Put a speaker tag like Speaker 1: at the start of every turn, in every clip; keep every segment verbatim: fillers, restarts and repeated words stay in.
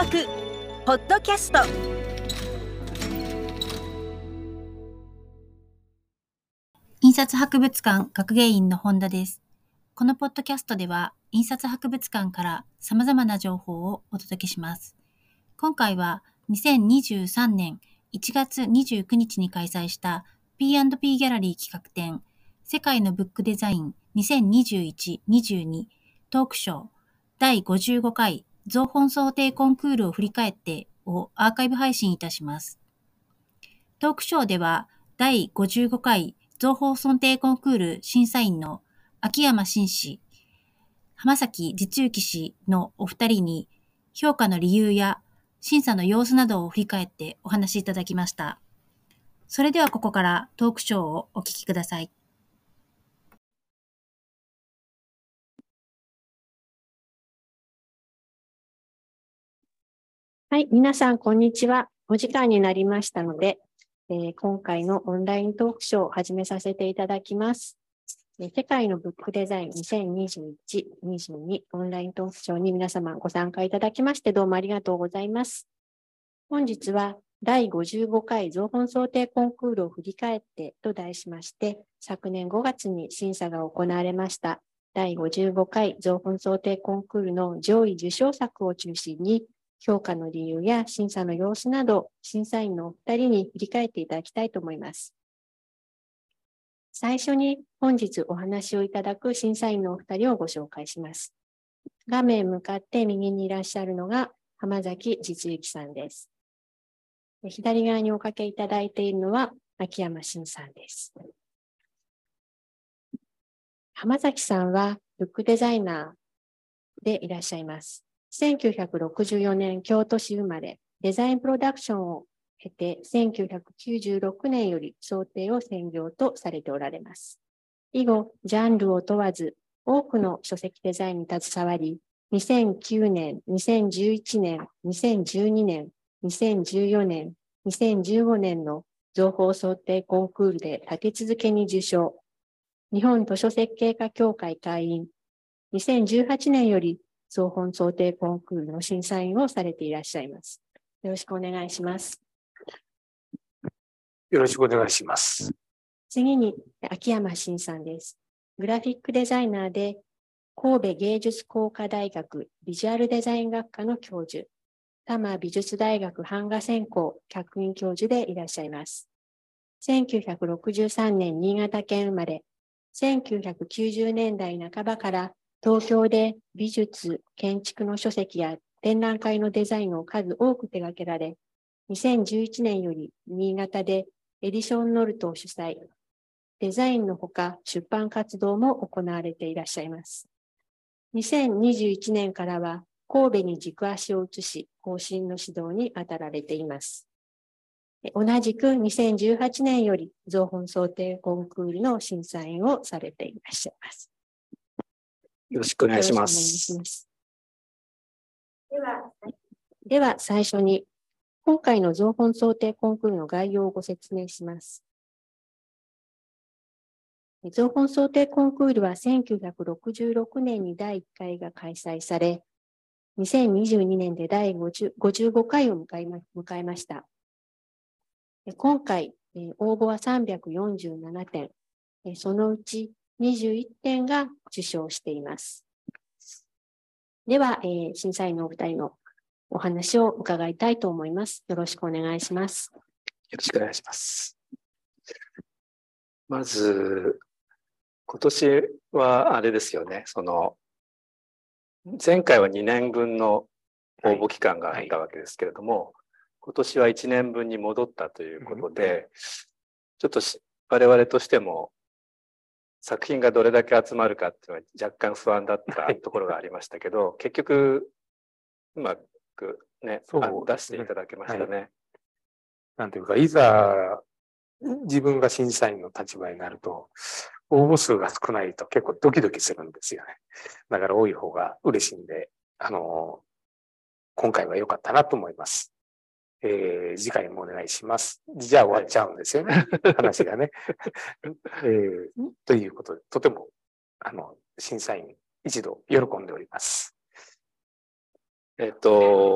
Speaker 1: 博ポッドキャスト。
Speaker 2: 印刷博物館学芸員の本田です。このポッドキャストでは印刷博物館から様々な情報をお届けします。今回はにせんにじゅうさんねんいちがつにじゅうくにちに開催した ピーアンドピー ギャラリー企画展世界のブックデザインにせんにじゅういち にじゅうにトークショーだいごじゅうごかい造本想定コンクールを振り返ってをアーカイブ配信いたします。トークショーではだいごじゅうごかい造本想定コンクール審査員の秋山真氏、浜崎実之氏のお二人に評価の理由や審査の様子などを振り返ってお話しいただきました。それではここからトークショーをお聞きください。
Speaker 3: はい、皆さんこんにちは。お時間になりましたので、えー、今回のオンライントークショーを始めさせていただきます。えー、世界のブックデザインにせんにじゅういち、にじゅうにオンライントークショーに皆様ご参加いただきましてどうもありがとうございます。本日はだいごじゅうごかい造本想定コンクールを振り返ってと題しまして、昨年ごがつに審査が行われましただいごじゅうごかい造本想定コンクールの上位受賞作を中心に、評価の理由や審査の様子など、審査員のお二人に振り返っていただきたいと思います。最初に本日お話をいただく審査員のお二人をご紹介します。画面向かって右にいらっしゃるのが浜崎実之さんです。左側におかけいただいているのは秋山真さんです。浜崎さんはブックデザイナーでいらっしゃいます。せんきゅうひゃくろくじゅうよねん京都市生まれ、デザインプロダクションを経てせんきゅうひゃくきゅうじゅうろくねんより想定を専業とされておられます。以後、ジャンルを問わず多くの書籍デザインに携わり、にせんきゅうねん、にせんじゅういちねん、にせんじゅうにねん、にせんじゅうよねん、にせんじゅうごねんの造本想定コンクールで立て続けに受賞。日本図書設計家協会会員、にせんじゅうはちねんより造本想定コンクールの審査員をされていらっしゃいます。よろしくお願いします。
Speaker 4: よろしくお願いします。
Speaker 3: 次に秋山真さんです。グラフィックデザイナーで神戸芸術工科大学ビジュアルデザイン学科の教授、多摩美術大学版画専攻客員教授でいらっしゃいます。せんきゅうひゃくろくじゅうさんねん新潟県生まれ、せんきゅうひゃくきゅうじゅうねんだいなかばから東京で美術、建築の書籍や展覧会のデザインを数多く手掛けられ、にせんじゅういちねんより新潟でエディションノルトを主催、デザインのほか出版活動も行われていらっしゃいます。にせんにじゅういちねんからは神戸に軸足を移し、方針の指導に当たられています。同じくにせんじゅうはちねんより造本想定コンクールの審査員をされていらっしゃいます。
Speaker 4: よろしくお願いします。
Speaker 3: よろしくお願いします。では、では最初に今回の造本想定コンクールの概要をご説明します。造本想定コンクールはせんきゅうひゃくろくじゅうろくねんにだいいっかいが開催され、にせんにじゅうにねんでだいごじゅうごかいを迎えま、迎えました。今回、応募はさんびゃくよんじゅうななてん、そのうちにじゅういってんが受賞しています。では、えー、審査員のお二人のお話を伺いたいと思います。よろしくお願いします。
Speaker 4: よろしくお願いします。まず、今年はあれですよね、その、前回はにねんぶんの応募期間があったわけですけれども、はいはい、今年はいちねんぶんに戻ったということで、うん、ちょっと我々としても作品がどれだけ集まるかっていうのは若干不安だったところがありましたけど、結局うまくね、出していただけましたね。はい、
Speaker 5: なんていうか、いざ自分が審査員の立場になると、応募数が少ないと結構ドキドキするんですよね。だから多い方が嬉しいんで、あの、今回は良かったなと思います。えー、次回もお願いします。じゃあ終わっちゃうんですよね。話がね、えー。ということで、とても、あの、審査員一度喜んでおります。
Speaker 4: えっと、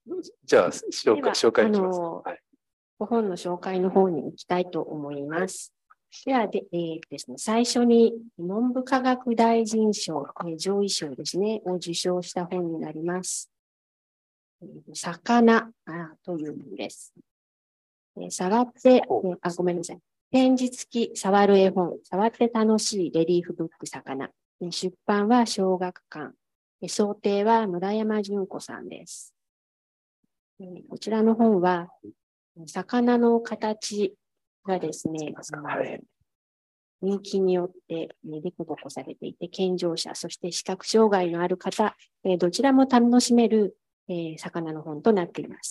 Speaker 4: じゃあ、紹介、
Speaker 3: では
Speaker 4: 紹介します。
Speaker 3: あの
Speaker 4: はい、
Speaker 3: ご本の紹介の方に行きたいと思います。ではで、えーですね、最初に文部科学大臣賞、えー上位賞ですね、を受賞した本になります。えー魚あという本です。えー触って、えーあ、ごめんなさい。展示付き触る絵本、触って楽しいレリーフブック魚。えー出版は小学館。えー想定は村山純子さんです。えーこちらの本は、魚の形がですね、
Speaker 4: はい、
Speaker 3: 人気によって凸凹されていて、健常者、そして視覚障害のある方、どちらも楽しめる魚の本となっています。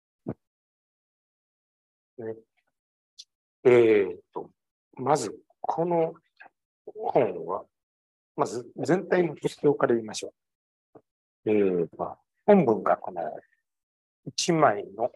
Speaker 5: ね、えー、と、まず、この本は、まず全体の特徴から言いましょう。えー、まあ、本文がこの一枚の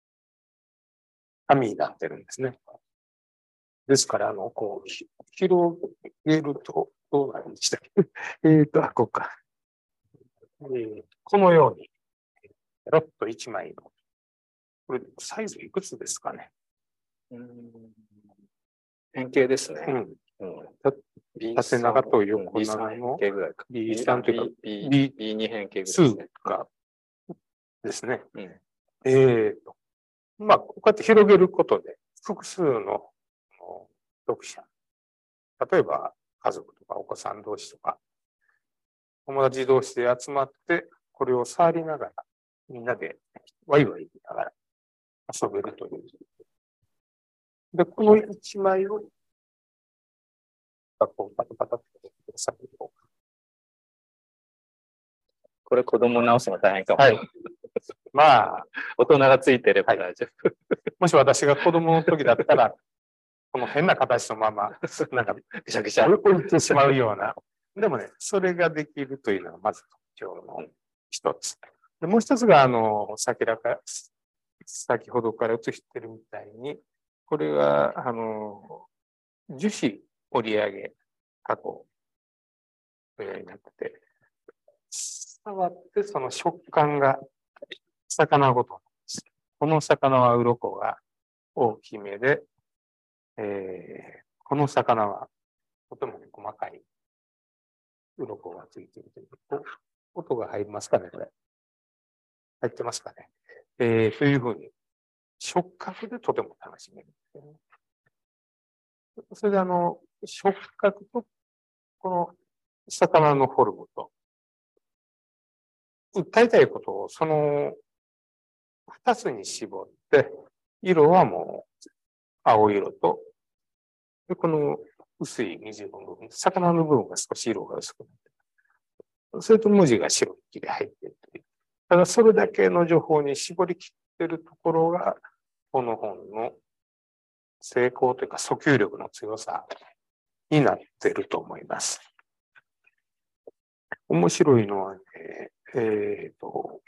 Speaker 5: 紙になってるんですね。ですから、あの、こう、広げると、どうなるんでしたっけえっと、あ、こうか。えー、このように、ロットいちまいの、これ、サイズいくつですかね。
Speaker 4: うん変形ですね。
Speaker 5: うん
Speaker 4: うん、
Speaker 5: 縦長と横長の ビーさん というか
Speaker 4: ビーに 変形ぐらいですね。
Speaker 5: がですね。
Speaker 4: うん、
Speaker 5: えっと、まあ、こうやって広げることで、複数の読者、例えば家族とかお子さん同士とか、友達同士で集まって、これを触りながら、みんなでワイワイ言いながら遊べるという。で、この一枚を、こうパタパタって先を。
Speaker 4: これ子供直すの大変かも。
Speaker 5: はい。まあ、
Speaker 4: 大人がついてれば大丈夫。
Speaker 5: もし私が子供の時だったら、この変な形のまま、なんか、ぐしゃぐしゃ置いてしまうような。でもね、それができるというのがまず特徴の一つ。でもう一つが、あの、先らか、先ほどから映してるみたいに、これは、あの、樹脂折り上げ加工になってて、触ってその食感が魚ごとなんです。この魚は鱗が大きめで、えー、この魚はとても細かい鱗がついているという。音が入りますかね、これ。入ってますかね。えー、というふうに、触覚でとても楽しめるんですよね。それであの、触覚と、この魚のフォルムと、訴えたいことをその二つに絞って、色はもう青色と、でこの薄い水色の部分、魚の部分が少し色が薄くなって、それと文字が白い木で入っているという。ただそれだけの情報に絞り切っているところが、この本の成功というか訴求力の強さになっていると思います。面白いのはね、えっと、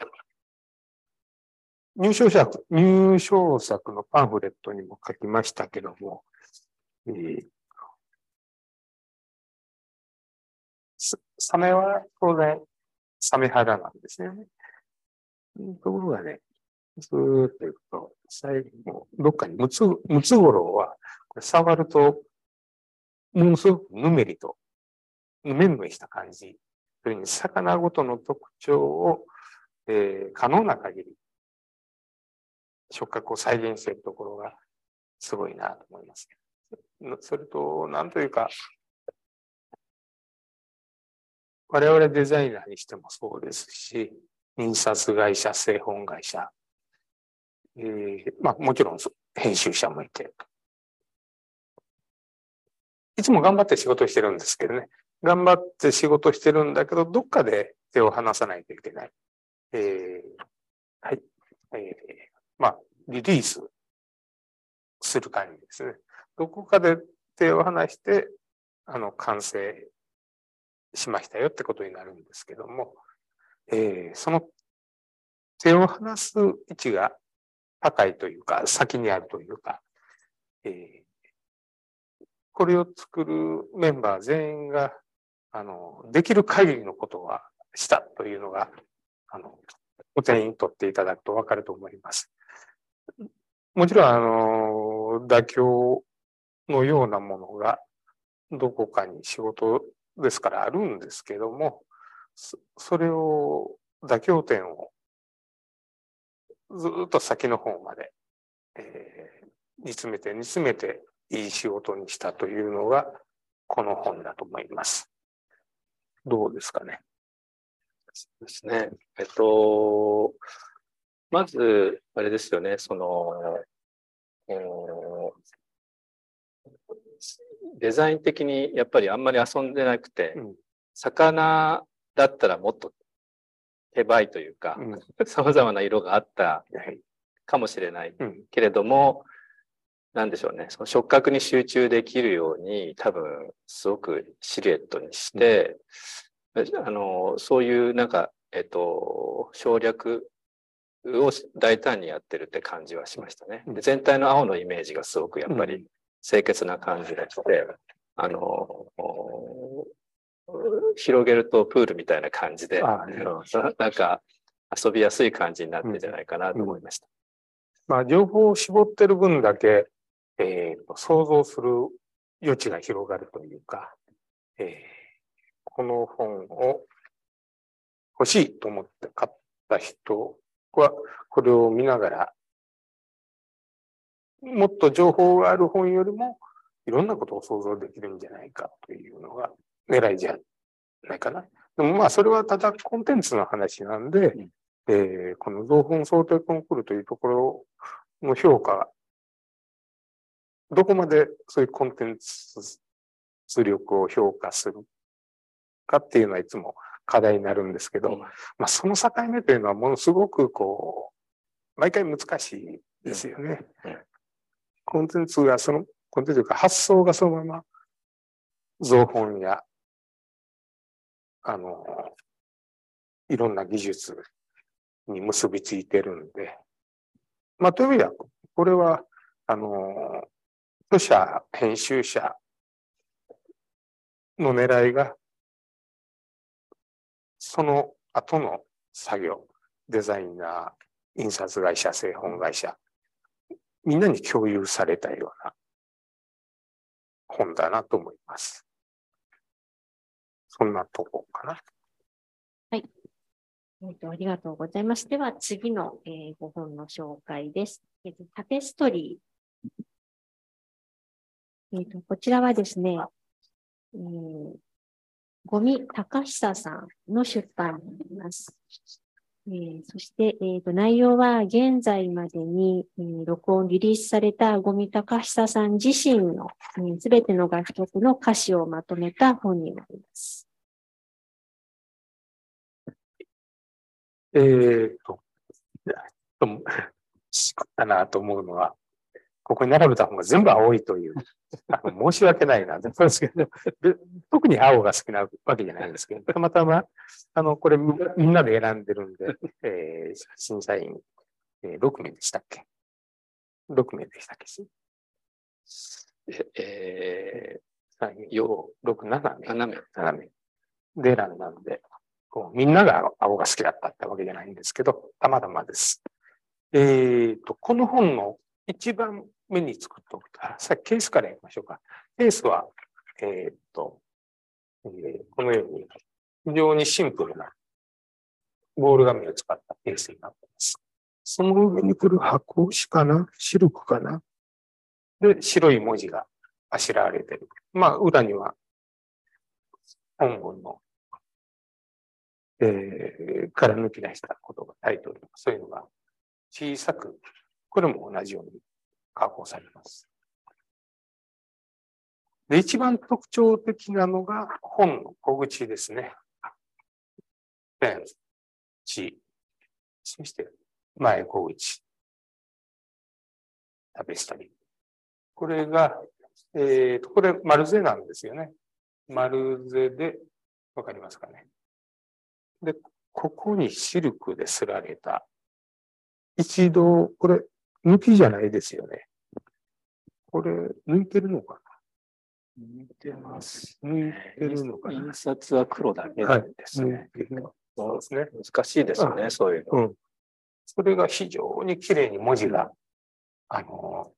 Speaker 5: 入賞作、入賞作のパンフレットにも書きましたけども、えー、サメは当然サメ肌なんですよね。ところがね、ずーっといくと、最後、どっかにムツ、ムツゴロウは、これ触ると、ものすごくぬめりと、ぬめぬめした感じ。それに魚ごとの特徴を、えー、可能な限り、触覚を再現しているところがすごいなと思います。それと、なんというか、我々デザイナーにしてもそうですし、印刷会社、製本会社、えー、まあもちろん編集者もいて、いつも頑張って仕事してるんですけどね、頑張って仕事してるんだけど、どっかで手を離さないといけない。えー、はい。えー、まあ、リリースする感じですね。どこかで手を離して、あの、完成しましたよってことになるんですけども、えー、その手を離す位置が高いというか、先にあるというか、えー、これを作るメンバー全員が、あの、できる限りのことはしたというのが、あの、 お手に取っていただくと分かると思います。もちろん、あの、妥協のようなものがどこかに仕事ですからあるんですけども、それを、妥協点をずっと先の方まで、えー、煮詰めて煮詰めていい仕事にしたというのがこの本だと思います。どうですかね。
Speaker 4: そうですね。えっと、まず、あれですよね、その、デザイン的にやっぱりあんまり遊んでなくて、うん、魚だったらもっと手ばいというか、さまざまな色があったかもしれないけれども、うん、なんでしょうね、その触覚に集中できるように、多分すごくシルエットにして、うん、あのそういうなんか、えっと、省略を大胆にやってるって感じはしましたね。で、全体の青のイメージがすごくやっぱり清潔な感じがして、あの、広げるとプールみたいな感じで、ああね、なんか遊びやすい感じになってるんじゃないかなと思いました。
Speaker 5: うんうん、まあ、情報を絞ってる分だけ、えー、想像する余地が広がるというか、えー、この本を欲しいと思って買った人は、これを見ながら、もっと情報がある本よりも、いろんなことを想像できるんじゃないかというのが狙いじゃないかな。でもまあ、それはただコンテンツの話なんで、うん、えー、この造本想定コンクールというところの評価、どこまでそういうコンテンツ力を評価するかっていうのはいつも課題になるんですけど、うん、まあ、その境目というのはものすごくこう、毎回難しいですよね。うんうん、コンテンツがその、コンテンツというか発想がそのまま造本や、あの、いろんな技術に結びついてるんで、まあ、という意味では、これは、あの、著者、編集者の狙いが、その後の作業、デザイナー、印刷会社、製本会社、みんなに共有されたような本だなと思います。そんなとこかな。
Speaker 3: はい。えーと、ありがとうございます。では次の、えー、ご本の紹介です。えーと、タペストリー。えーと、こちらはですね、えー、五味隆久さんの出版になります。えー、そして、えーと、内容は現在までに、えー、録音、リリースされた五味隆久さん自身のすべ、えー、ての楽曲の歌詞をまとめた本になります。
Speaker 5: えーと、しかったなと思うのは、ここに並べた本が全部青いという、あの申し訳ないなと思うんですけど、特に青が好きなわけじゃないんですけど、たまたま、あの、これみんなで選んでるんで、えー、審査員、えー、ろくめいでしたっけ ?ろく 名でしたっけえー、さん、よん、ろく、ななめい。ななめい。ななめい。で選んだんで、こうみんなが青が好きだったってわけじゃないんですけど、たまたまです。えーと、この本の一番目に作っておくと、さっきケースからやりましょうか。ケースは、えーと、えー、このように非常にシンプルなボール紙を使ったケースになっています。その上に来る箱紙かなシルクかなで、白い文字があしらわれている。まあ、裏には本文の、えー、から抜き出したことがタイトル、そういうのが小さく、これも同じように加工されます。で、一番特徴的なのが本の小口ですね。ペン、チ、そして前小口、タペストリー。これが、えーと、これ丸図なんですよね。丸図で、わかりますかね。で、ここにシルクですられた。一度、これ、抜きじゃないですよね。これ、抜いてるのかな
Speaker 4: 抜いてます。
Speaker 5: 抜いてるのかな。
Speaker 4: 印刷は黒だけなんですね。
Speaker 5: はい、そうですね。
Speaker 4: 難しいですね、そういうの。
Speaker 5: うん。 それが非常にきれいに文字が、あの、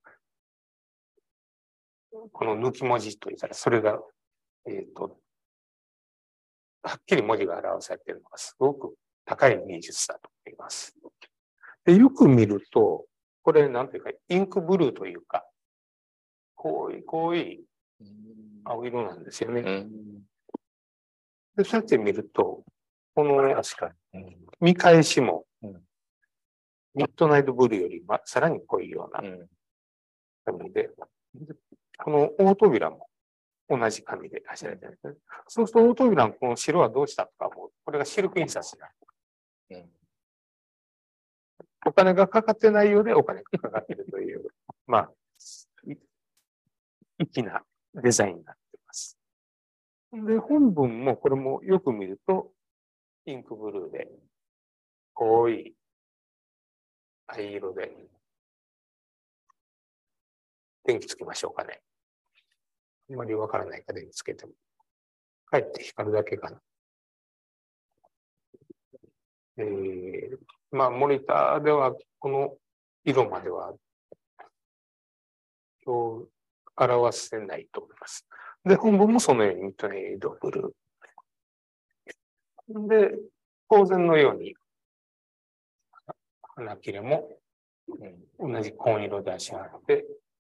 Speaker 5: この抜き文字といったら、それが、えっと、はっきり文字が表されているのがすごく高い技術だと思います。で、よく見ると、これ、なんていうか、インクブルーというか、濃い、濃い青色なんですよね。
Speaker 4: うん、
Speaker 5: で、そうやって見ると、この
Speaker 4: 確かに。
Speaker 5: 見返しも、
Speaker 4: うん、
Speaker 5: ミッドナイトブルーよりまさらに濃いような
Speaker 4: うん、
Speaker 5: 紙で、この大扉も同じ紙で走られてるんですね。そうすると大扉のこの白はどうしたとかもう、これがシルク印刷になる。
Speaker 4: うん、
Speaker 5: お金がかかってないようでお金がかかっているという、まあ、粋なデザインになっています。で、本文もこれもよく見ると、インクブルーで、濃い藍色で、電気つけましょうかね。あんまりわからないか電気つけても。かえって光るだけかな。えー、まあ、モニターでは、この色までは、今日表せないと思います。で、本文もそのようにミッドナイトブルー。で、当然のように、花切れも、うん、同じ紺色で足があって、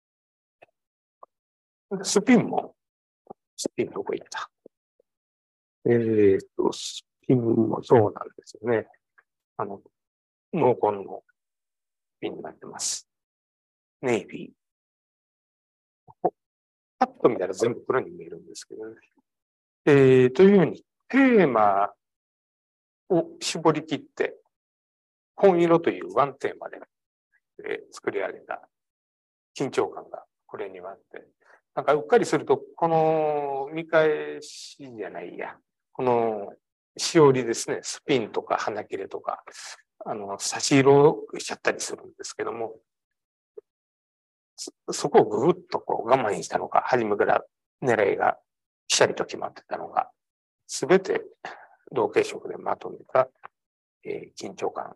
Speaker 5: スピンも、スピンどこ行った？えーと、スピンもそうなんですよね。あの、濃紺のスピンになってます。ネイビー。パッと見たら全部黒に見えるんですけどね。えー、というように、テーマを絞り切って、紺色というワンテーマで、えー、作り上げた緊張感がこれにはあって、なんかうっかりすると、この見返しじゃないや、このしおりですね、スピンとか花切れとか、あの、差し色しちゃったりするんですけども、そ, そこをぐぐっとこう我慢したのか、初めから狙いがぴしゃりと決まってたのが、すべて同系色でまとめた、えー、緊張感。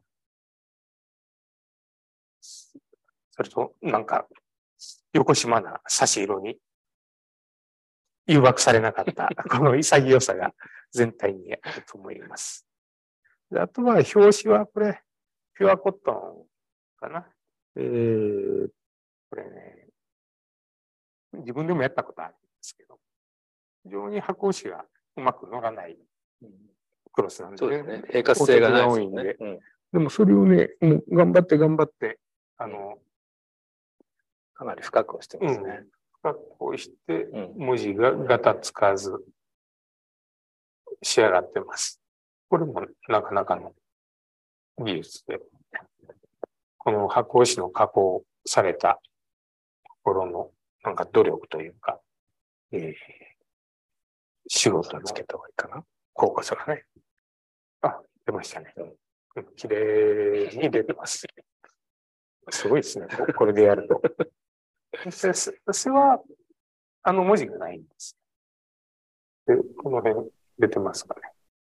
Speaker 5: それと、なんか、よこしまな差し色に誘惑されなかった、この潔さが全体にあると思います。であとは、表紙はこれ、ピュアコットンかな。えー、これね、自分でもやったことあるんですけど、非常に箱押しがうまく乗らないクロスなんで、ね、
Speaker 4: そうですね。平滑性がないですね。
Speaker 5: で、うん、でもそれをね、もう頑張って頑張って、あの、
Speaker 4: かなり深く押してますね。うん、
Speaker 5: 深く押して、文字がガタつかず仕上がってます。これもなかなかの技術で、この箱押しの加工されたところのなんか努力というか、えー、仕事をつけた方がいいかな。こうこそがね。あ、出ましたね。うん、綺麗に出てます。すごいですね。これでやると。それは、あの文字がないんです。で、この辺出てますかね。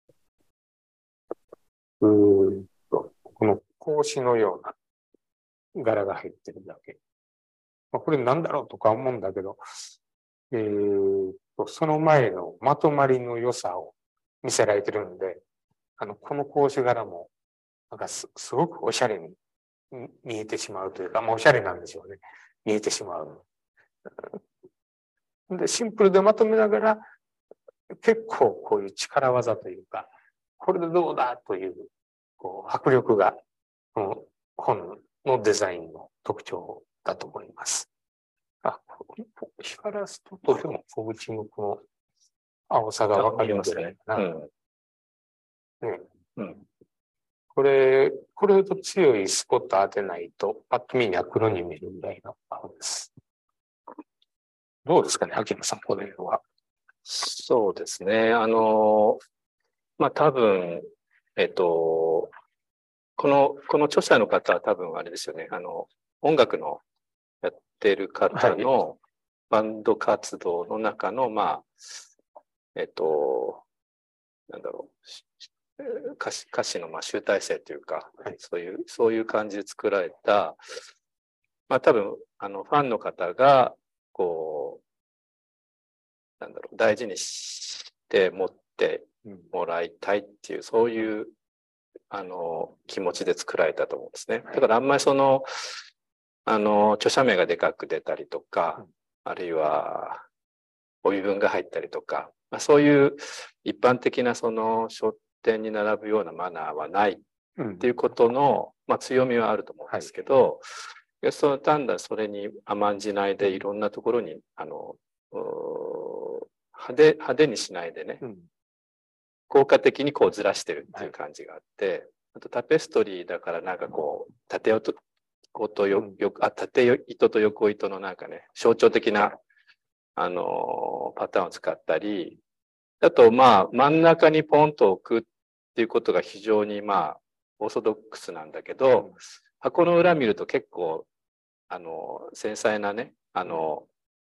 Speaker 5: うーんと、この格子のような柄が入ってるだけ。まあ、これなんだろうとか思うんだけど、えーと、その前のまとまりの良さを見せられてるんで、あの、この格子柄も、なんかす、すごくおしゃれに見えてしまうというか、まあ、おしゃれなんでしょうね。見えてしまう。で、シンプルでまとめながら、結構こういう力技というか、これでどうだという、こう、迫力が、この本のデザインの特徴だと思います。あ、光らすととても小口向この青さがわかりますね。うん。ね、うん。これ、これと強いスポット当てないと、パッと見には黒に見えるぐらいの青です。どうですかね、秋野さん、これは。
Speaker 4: そうですね。あの、まあ、多分、えっと、この、この著者の方は多分あれですよね。あの、音楽のやってる方のバンド活動の中の、まあ、えっと、なんだろ歌詞、歌詞のまあ集大成というか、
Speaker 5: はい、
Speaker 4: そういう、そういう感じで作られた、まあ多分、あの、ファンの方が、こう、なんだろう、大事にして持ってもらいたいっていう、そういう、あの、気持ちで作られたと思うんですね。だからあんまりその、あの、著者名がでかく出たりとか、あるいは、帯文が入ったりとか、まあ、そういう一般的なその書店に並ぶようなマナーはないっていうことの、まあ、強みはあると思うんですけど、はい、その単なるそれに甘んじないでいろんなところにあの派手派手にしないでね、うん、効果的にこうずらしてるっていう感じがあって、はい、あとタペストリーだからなんかこう縦糸とよよあ縦糸と横糸のなんかね象徴的なあのパターンを使ったり、あとまあ真ん中にポンと置くっていうことが非常にまあオーソドックスなんだけど、うん、箱の裏見ると結構あの繊細なねあの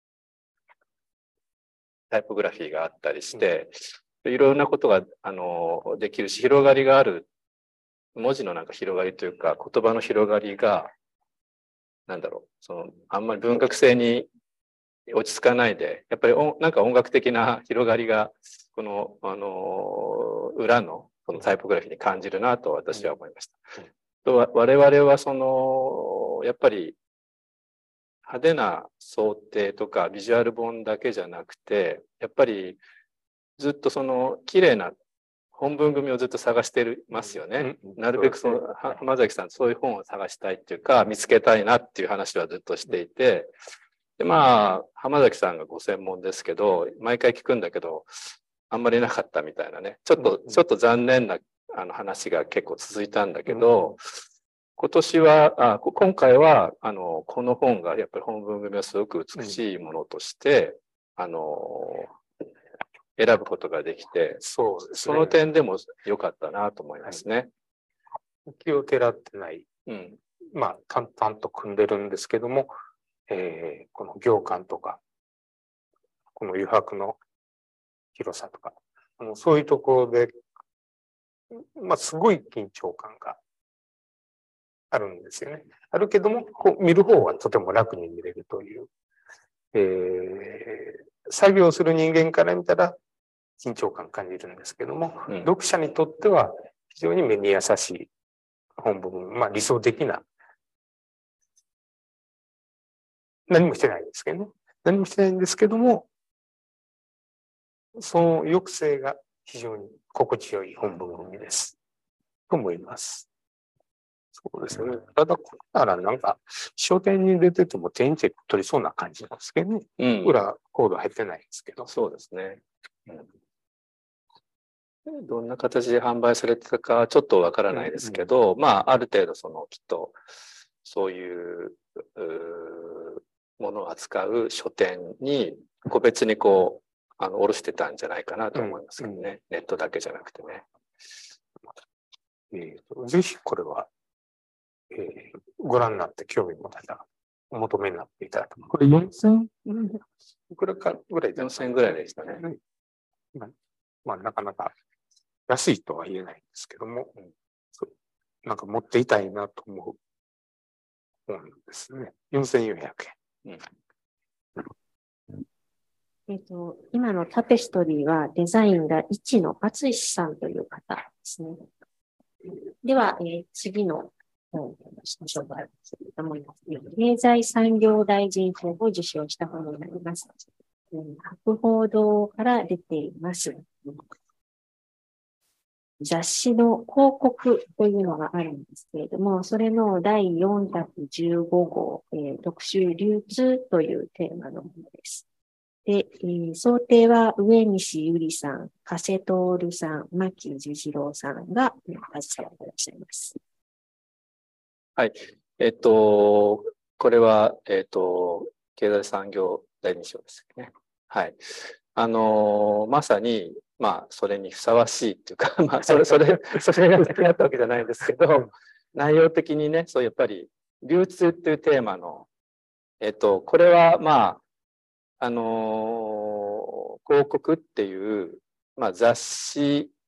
Speaker 4: タイポグラフィーがあったりして、うん、いろんなことがあのできるし、広がりがある、文字のなんか広がりというか言葉の広がりがなんだろう、そのあんまり文学性に落ち着かないで、やっぱりなんか音楽的な広がりがこのあの裏のこのタイポグラフィーに感じるなと私は思いました。うん、我々はそのやっぱり派手な想定とかビジュアル本だけじゃなくて、やっぱりずっとその綺麗な本文組をずっと探してますよね。うん、なるべくその浜崎さんそういう本を探したいっていうか見つけたいなっていう話はずっとしていて。でまあ浜崎さんがご専門ですけど毎回聞くんだけどあんまりなかったみたいなねちょっとちょっと残念なあの話が結構続いたんだけど、うん、今年はあ今回はあのこの本がやっぱり本文組はすごく美しいものとして、うん、あの選ぶことができて、そうですね、その点でも良かったなと思いますね。
Speaker 5: 気をてらってない、うん、まあ淡々と組んでるんですけども。えー、この行間とか、この余白の広さとか、あのそういうところで、まあ、すごい緊張感があるんですよね。あるけども、こう見る方はとても楽に見れるという、えー、作業する人間から見たら緊張感感じるんですけども、うん、読者にとっては非常に目に優しい本文、まあ理想的な何もしてないんですけどね。何もしてないんですけども、その抑制が非常に心地よい本文組です。と思います。そうですね。ただ、これならなんか、書店に出てても手に取りそうな感じなんですけどね。うん、裏コード入ってないんですけど。
Speaker 4: そうですね。うん、どんな形で販売されてたかちょっとわからないですけど、うんうん、まあ、ある程度そのきっと、そういう、うものを扱う書店に個別にこうあの卸してたんじゃないかなと思いますけどね、うんうん、ネットだけじゃなくてね。
Speaker 5: えー、ぜひこれは、えー、ご覧になって興味持たれたお求めになっていただく。これよんせんいくらかぐらい
Speaker 4: よんせんぐらいでしたね。
Speaker 5: まあ、まあ、なかなか安いとは言えないんですけども、うん、なんか持っていたいなと思う本ですね。よんせんよんひゃくえん。
Speaker 3: えっと、今のタペストリーはデザインがいちの厚石さんという方ですね。では、えー、次の本を紹介したいと思います。経済産業大臣賞を受賞した本になります。博報堂から出ています。雑誌の広告というのがあるんですけれども、それのだいよんひゃくじゅうごごう、えー、特集流通というテーマのものです。で、えー、想定は上西ゆりさん、加瀬徹さん、牧寿次郎さんが携わっていらっしゃいます。
Speaker 4: はい。えっと、これは、えっと、経済産業大臣賞ですね。はい。あのー、まさに、まあ、それにふさわしいっていうか、まあ、それ、それ、それが先だったわけじゃないんですけど、内容的にね、そうやっぱり、流通っていうテーマの、えっと、これは、まあ、あのー、広告っていう、まあ、雑誌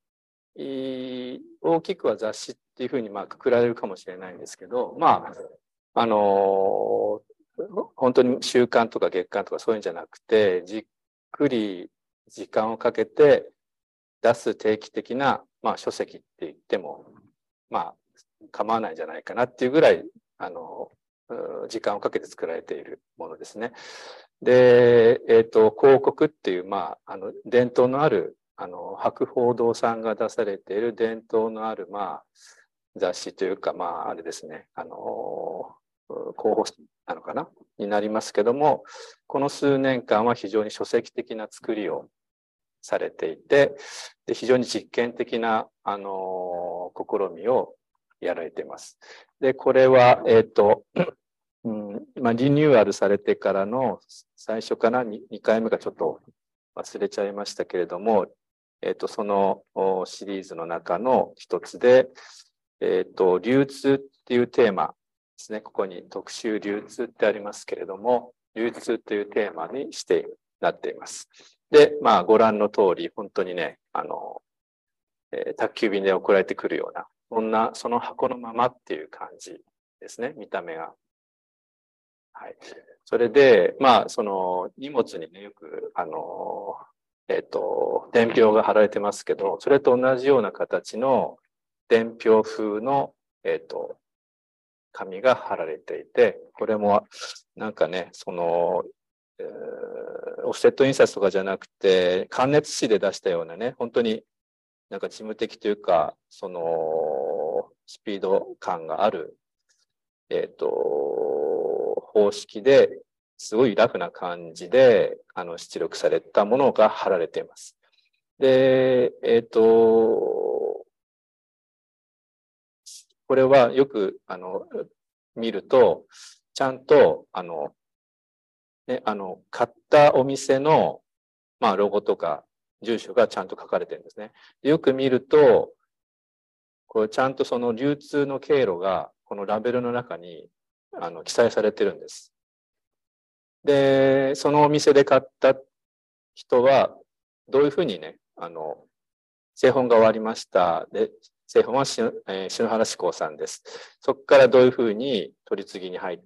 Speaker 4: 大きくは雑誌っていうふうにまあくくられるかもしれないんですけど、まあ、あの、本当に週刊とか月刊とかそういうんじゃなくて、じっくり時間をかけて出す定期的な、まあ、書籍って言っても、まあ、構わないんじゃないかなっていうぐらい、あの、時間をかけて作られているものですね。で、えっと、広告っていう、まあ、あの、伝統のある、あの、博報堂さんが出されている伝統のある、まあ、雑誌というか、まあ、あれですね、あの、広報なのかなになりますけども、この数年間は非常に書籍的な作りをされていて、で非常に実験的な、あの、試みをやられています。で、これは、えっと、うんまあ、リニューアルされてからの最初から 2, 2回目がちょっと忘れちゃいましたけれども、えっと、そのシリーズの中の一つで、えっと、流通っていうテーマですね。ここに特集流通ってありますけれども、流通というテーマにしてなっています。で、まあ、ご覧の通り、本当にね、あの、えー、宅急便で送られてくるような、そんな、その箱のままっていう感じですね、見た目が。はい。それで、まあ、その荷物にね、よく、あの、えっと、伝票が貼られてますけど、それと同じような形の伝票風の、えっと、紙が貼られていて、これも、なんかね、その、えー、オフセット印刷とかじゃなくて、感熱紙で出したようなね、本当になんか事務的というか、その、スピード感がある、えっと、方式ですごいラフな感じであの出力されたものが貼られています。で、えっと、これはよくあの見ると、ちゃんとあの、ね、あの買ったお店の、まあ、ロゴとか住所がちゃんと書かれてるんですね。よく見ると、これちゃんとその流通の経路がこのラベルの中にあの記載されてるんです。で、そのお店で買った人は、どういうふうにね、あの、製本が終わりました。で、製本はし、えー、篠原志功さんです。そこからどういうふうに取り次ぎに入って、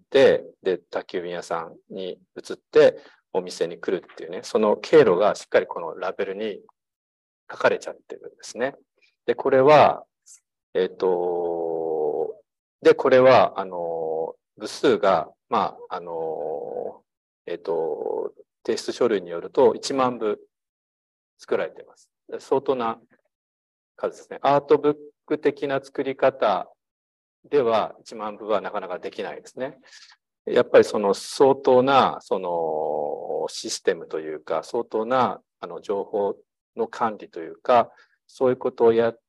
Speaker 4: で、宅急便屋さんに移って、お店に来るっていうね、その経路がしっかりこのラベルに書かれちゃってるんですね。で、これは、えっと、で、これは、あの、部数が、まあ、あの、えっと、提出書類によるといちまんぶ作られています。相当な数ですね。アートブック的な作り方ではいちまんぶはなかなかできないですね。やっぱりその相当なそのシステムというか、相当なあの情報の管理というか、そういうことをやって、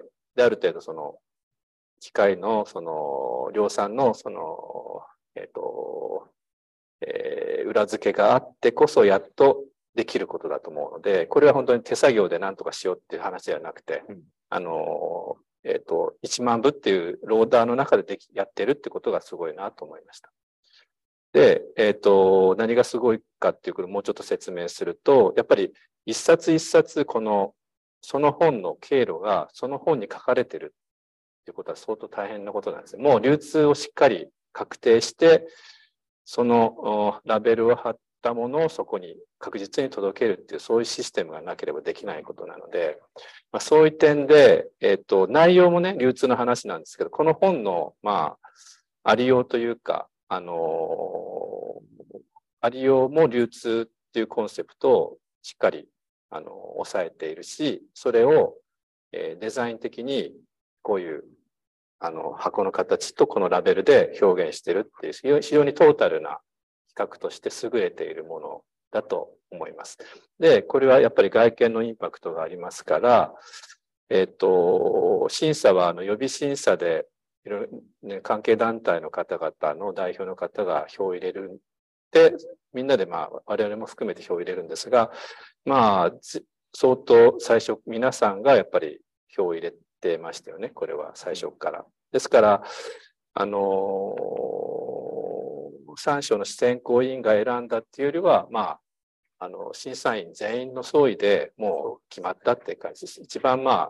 Speaker 4: である程度その機械のその量産のそのえっと、えー、裏付けがあってこそやっとできることだと思うので、これは本当に手作業で何とかしようっていう話ではなくて、うん、あの、えっと、いちまんぶっていうローダーの中でできやってるってことがすごいなと思いました。で、えっと、何がすごいかっていうことをもうちょっと説明すると、やっぱり一冊一冊この、その本の経路がその本に書かれてるっていうことは相当大変なことなんですね。もう流通をしっかり確定して、そのラベルを貼ったものをそこに確実に届けるっていう、そういうシステムがなければできないことなので、まあ、そういう点で、えっと、内容もね、流通の話なんですけど、この本の、まあ、ありようというか、あの、ありようも流通っていうコンセプトをしっかり、あの、抑えているし、それを、えー、デザイン的にこういうあの箱の形とこのラベルで表現しているっていう非常にトータルな企画として優れているものだと思います。で、これはやっぱり外見のインパクトがありますから、えっと、審査はあの予備審査でいろいろ、ね、関係団体の方々の代表の方が票を入れるで、みんなでまあ我々も含めて票を入れるんですが、まあ相当最初皆さんがやっぱり票を入れてましたよね。これは最初から。ですから、あのー、さん省の選考委員が選んだっていうよりは、まあ、あの審査員全員の総意でもう決まったっていう感じです。一番まあ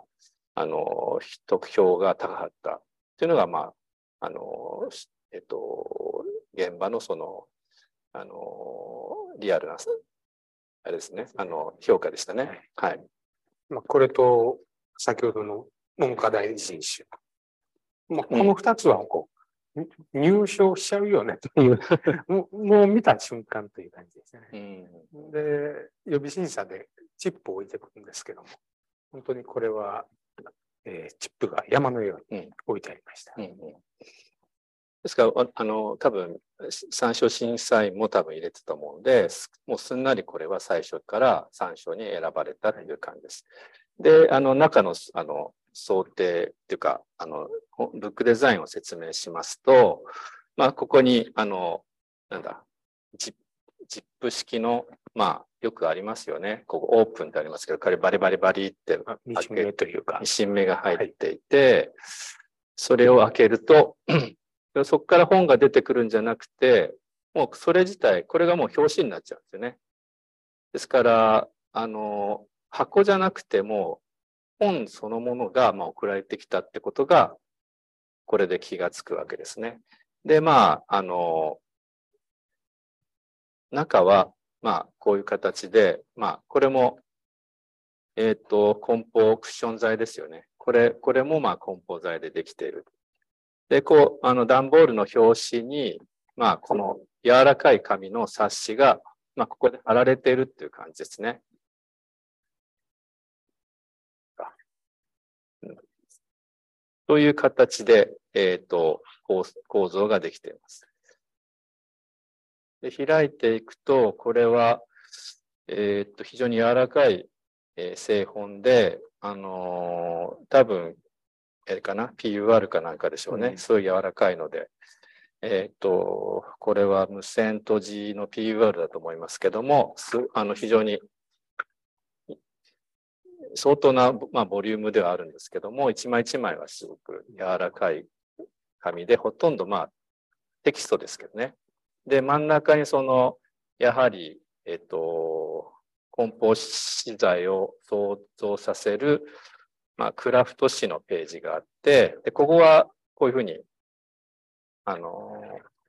Speaker 4: あの、得票が高かったっていうのが、まあ、あの、えっと、現場のその、あの、リアルな、あれですね、あの、評価でしたね。はい。
Speaker 5: まあ、これと、先ほどの文科大臣賞。まあ、この二つはこう、うん、入賞しちゃうよねというもう、もう見た瞬間という感じですね。うん、で、予備審査でチップを置いてくるんですけども、本当にこれは、えー、チップが山のように置いてありました。うんうんうん、
Speaker 4: ですから、あの、多分、参照審査員も多分入れてたもんで、もうすんなりこれは最初から参照に選ばれたという感じです。で、あの、中の、あの、想定っていうか、あの、ブックデザインを説明しますと、まあ、ここに、あの、なんだ、ジップ式の、まあ、よくありますよね。ここオープンってありますけど、これバリバリバリって開け、
Speaker 5: ミシン目というか、
Speaker 4: ミシン目が入っていて、はい、それを開けると、そこから本が出てくるんじゃなくて、もうそれ自体、これがもう表紙になっちゃうんですよね。ですから、あの、箱じゃなくても、本そのものがまあ送られてきたってことが、これで気がつくわけですね。で、まあ、あの、中は、まあ、こういう形で、まあ、これも、えっと、梱包クッション材ですよね。これ、これもまあ、梱包材でできている。で、こう、あの、段ボールの表紙に、まあ、この柔らかい紙の冊子が、まあ、ここで貼られているっていう感じですね。という形で、えっと、構造ができています。で、開いていくと、これは、えっと、非常に柔らかい、えー、製本で、あのー、多分、あれかな、ピーユーアール かなんかでしょうね。うん、そういう柔らかいので、えっと、これは無線閉じの ピーユーアール だと思いますけども、あの非常に相当な、まあ、ボリュームではあるんですけども、一枚一枚はすごく柔らかい紙で、ほとんどまあテキストですけどね。で、真ん中にその、やはり、えっと、梱包資材を想像させる、まあ、クラフト紙のページがあって、で、ここはこういうふうに、あの、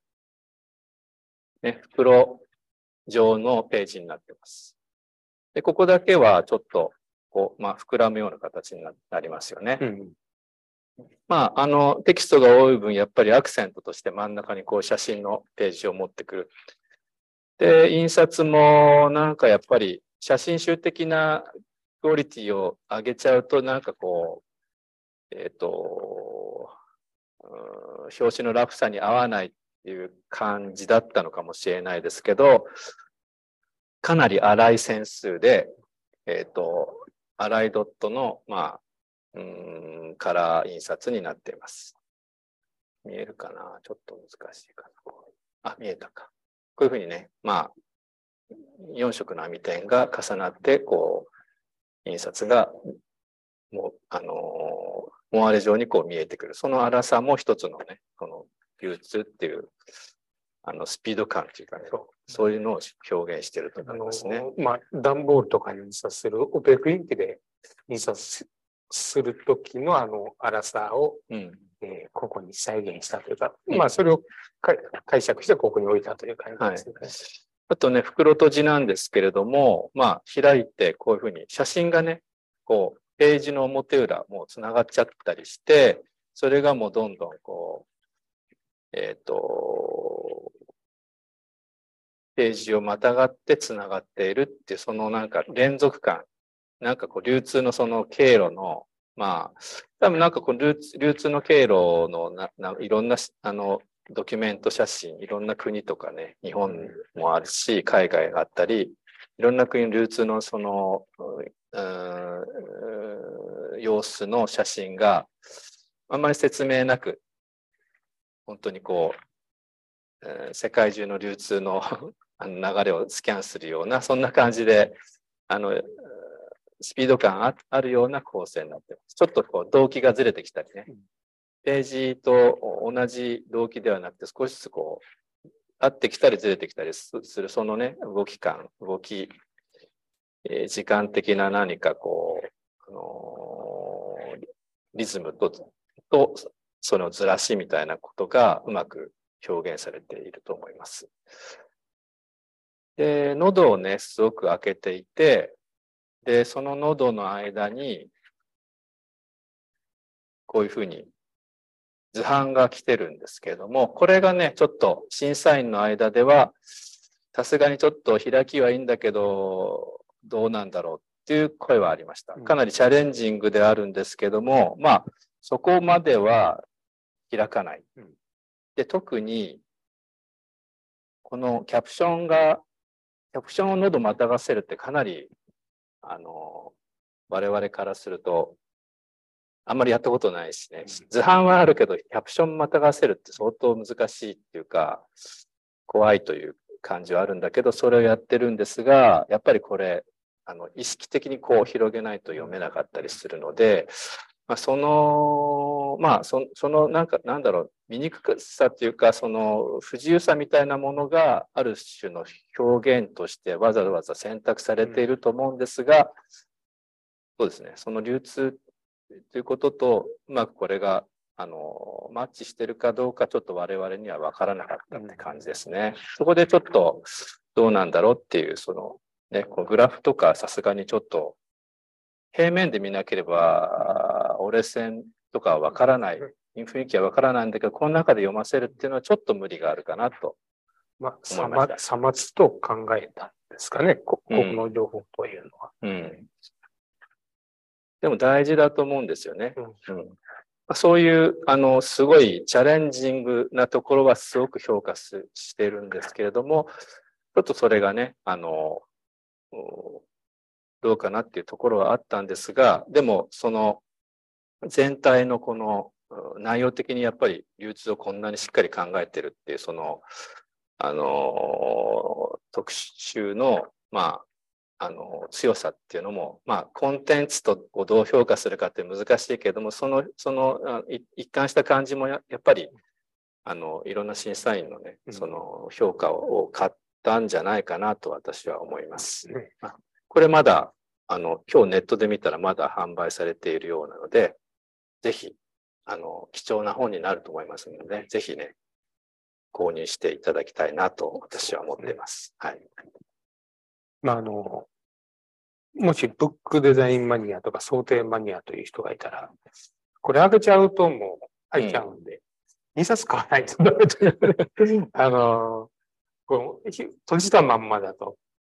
Speaker 4: ね、袋状のページになっています。で、ここだけはちょっと、こう、まあ、膨らむような形になりますよね。うん、まあ、あの、テキストが多い分、やっぱりアクセントとして真ん中にこう写真のページを持ってくる。で、印刷もなんかやっぱり写真集的なクオリティを上げちゃうと、なんかこう、えっと、表紙のラフさに合わないっていう感じだったのかもしれないですけど、かなり粗い線数で、えっと、粗いドットの、まあ、うんカラー印刷になっています。見えるかな？ちょっと難しいかな。あ、見えたか。こういうふうにね、まあ、よん色の網点が重なって、こう、印刷が、もう、あのー、モアレ状にこう見えてくる。その粗さも一つのね、この流通っていう、あの、スピード感っていうかね、そういうのを表現していると思いますね。
Speaker 5: まあ、段ボールとかに印刷するオペクインキで印刷するときのあの粗さを、うんえー、ここに再現したというか、うん、まあそれを解釈してここに置いたという感じですね。はい、
Speaker 4: あとね、袋閉じなんですけれども、まあ開いてこういうふうに写真がね、こうページの表裏もうつながっちゃったりして、それがもうどんどんこう、えっと、ページをまたがってつながっているっていう、そのなんか連続感、なんかこう流通のその経路の、まあ、多分なんかこう流通流通の経路のなないろんなあのドキュメント写真、いろんな国とかね、日本もあるし、海外があったり、いろんな国の流通のその、様子の写真があんまり説明なく、本当にこう、えー、世界中の流通の流れをスキャンするような、そんな感じで、あの、スピード感 あ, あるような構成になっています。ちょっとこう動機がずれてきたりね。ページと同じ動機ではなくて少しずつこう合ってきたりずれてきたりするそのね動き感、動き、えー、時間的な何かこう、あのリズムと、とそのずらしみたいなことがうまく表現されていると思います。で、喉をね、すごく開けていて、で、その喉の間に、こういうふうに図版が来てるんですけれども、これがね、ちょっと審査員の間では、さすがにちょっと開きはいいんだけど、どうなんだろうっていう声はありました。かなりチャレンジングであるんですけども、まあ、そこまでは開かない。で、特に、このキャプションが、キャプションを喉またがせるってかなり、あの、我々からすると、あんまりやったことないしね。図版はあるけど、キャプションまたがせるって相当難しいっていうか、怖いという感じはあるんだけど、それをやってるんですが、やっぱりこれ、あの、意識的にこう広げないと読めなかったりするので、まあ、その、まあ、そその、なんか、なんだろう、見にくさっていうか、その不自由さみたいなものがある種の表現としてわざわざ選択されていると思うんですが、そうですね、その流通ということと、うまくこれが、あの、マッチしてるかどうか、ちょっと我々には分からなかったって感じですね。そこでちょっと、どうなんだろうっていう、その、ね、こうグラフとかさすがにちょっと、平面で見なければ、折れ線とかは分からない、雰囲気は分からないんだけど、この中で読ませるっていうのはちょっと無理があるかなと
Speaker 5: まあ、
Speaker 4: 思いました。
Speaker 5: さまつと考えたんですかね、ここの情報というのは。
Speaker 4: うんうんでも大事だと思うんですよね。うんうん、そういう、あの、すごいチャレンジングなところはすごく評価すしているんですけれども、ちょっとそれがね、あの、どうかなっていうところはあったんですが、でも、その全体のこの内容的にやっぱり流通をこんなにしっかり考えてるっていう、その、あの、特集の、まあ、あの強さっていうのも、まあ、コンテンツとをどう評価するかって難しいけれども、その、その一貫した感じもやっぱり、あの、いろんな審査員のね、その評価を買ったんじゃないかなと私は思います。これまだ、あの、今日ネットで見たらまだ販売されているようなので、ぜひ、あの、貴重な本になると思いますので、ぜひね、購入していただきたいなと私は思っています。はい。
Speaker 5: まあ、あの、もしブックデザインマニアとか想定マニアという人がいたら、これ開けちゃうともう開いちゃうんで、にさつ買わないとダメという、あの、この閉じたまんまだと、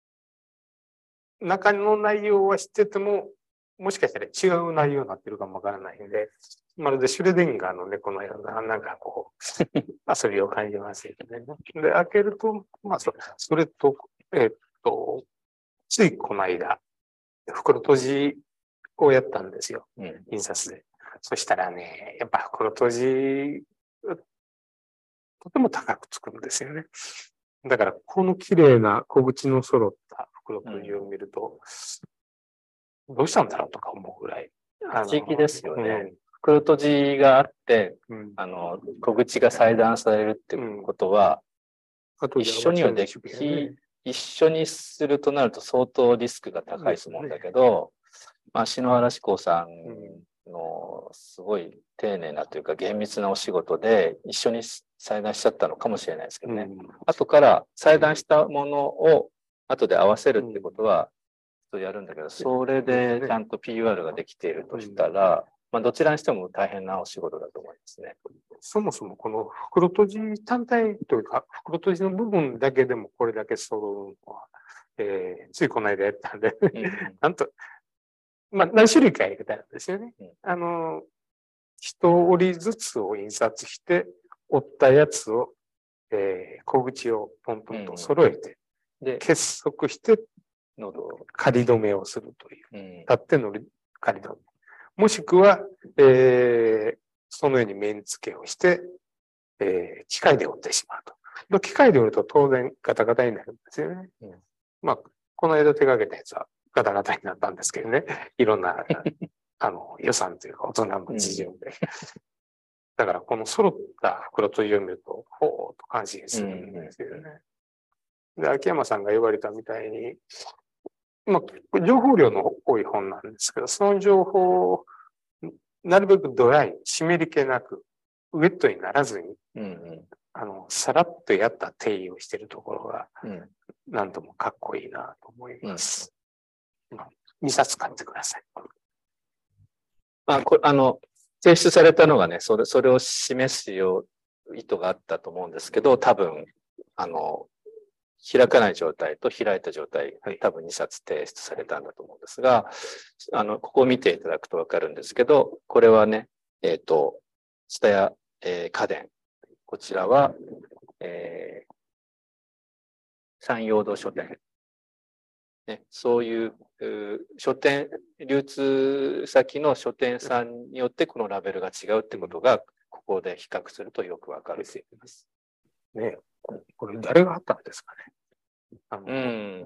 Speaker 5: 中の内容は知ってても、もしかしたら違う内容になってるかもわからないんで、まるでシュレデンガーの猫のような、なんかこう、遊びを感じますよね。で、開けると、まあ、そそれと、えっと、ついこの間、袋閉じをやったんですよ。うん、印刷で。そしたらね、やっぱ袋閉じ、とても高くつくんですよね。だから、この綺麗な小口の揃った袋閉じを見ると、うん、どうしたんだろうとか思うぐらい。
Speaker 4: 不思議ですよね。うん、袋閉じがあって、うん、あの、小口が裁断されるってことは、うん、一緒にはでき、一緒にするとなると相当リスクが高いと思うんだけど、ね、まあ、篠原志功さんのすごい丁寧なというか厳密なお仕事で一緒に裁断しちゃったのかもしれないですけどね。うん、後から裁断したものを後で合わせるってことはやるんだけど、それでちゃんと ピーアール ができているとしたら、まあ、どちらにしても大変なお仕事だと思いますね。
Speaker 5: そもそもこの袋閉じ単体というか、袋閉じの部分だけでもこれだけ揃うのは、えー、ついこの間やったんで、うん、なんと、まあ、何種類かやり方なんですよね。うん、あの、一折りずつを印刷して、折ったやつを、えー、小口をポンポンと揃えて、うん、で結束して、喉を仮止めをするという。うん、立っての仮止め。もしくは、えー、そのように面付けをして、えー、機械で折ってしまうと。機械で折ると当然ガタガタになるんですよね。うん、まあ、この間手掛けたやつはガタガタになったんですけどね。いろんな、あの、予算というか大人の事情で。うん、だからこの揃った袋閉じを見ると、ほーっと感心するんですよね。うん、で、秋山さんが言われたみたいに、まあ、情報量の多い本なんですけど、その情報なるべくドライ、湿り気なく、ウェットにならずに、
Speaker 4: うんうん
Speaker 5: あの、さらっとやった定義をしているところが、
Speaker 4: うん
Speaker 5: なんともかっこいいなと思います。うん、にさつ買ってください。
Speaker 4: まあ、これ、あの、提出されたのがね、それ、それを示すよう意図があったと思うんですけど、多分、あの、開かない状態と開いた状態、多分にさつ提出されたんだと思うんですが、あの、ここを見ていただくとわかるんですけど、これはね、えっと、蔦屋、えー、家電。こちらは、えー、山陽堂書店。ね、そういう、う書店、流通先の書店さんによってこのラベルが違うってことが、ここで比較するとよくわかると思います。
Speaker 5: ね、これ誰が貼ったんですかね。あの、
Speaker 4: うん、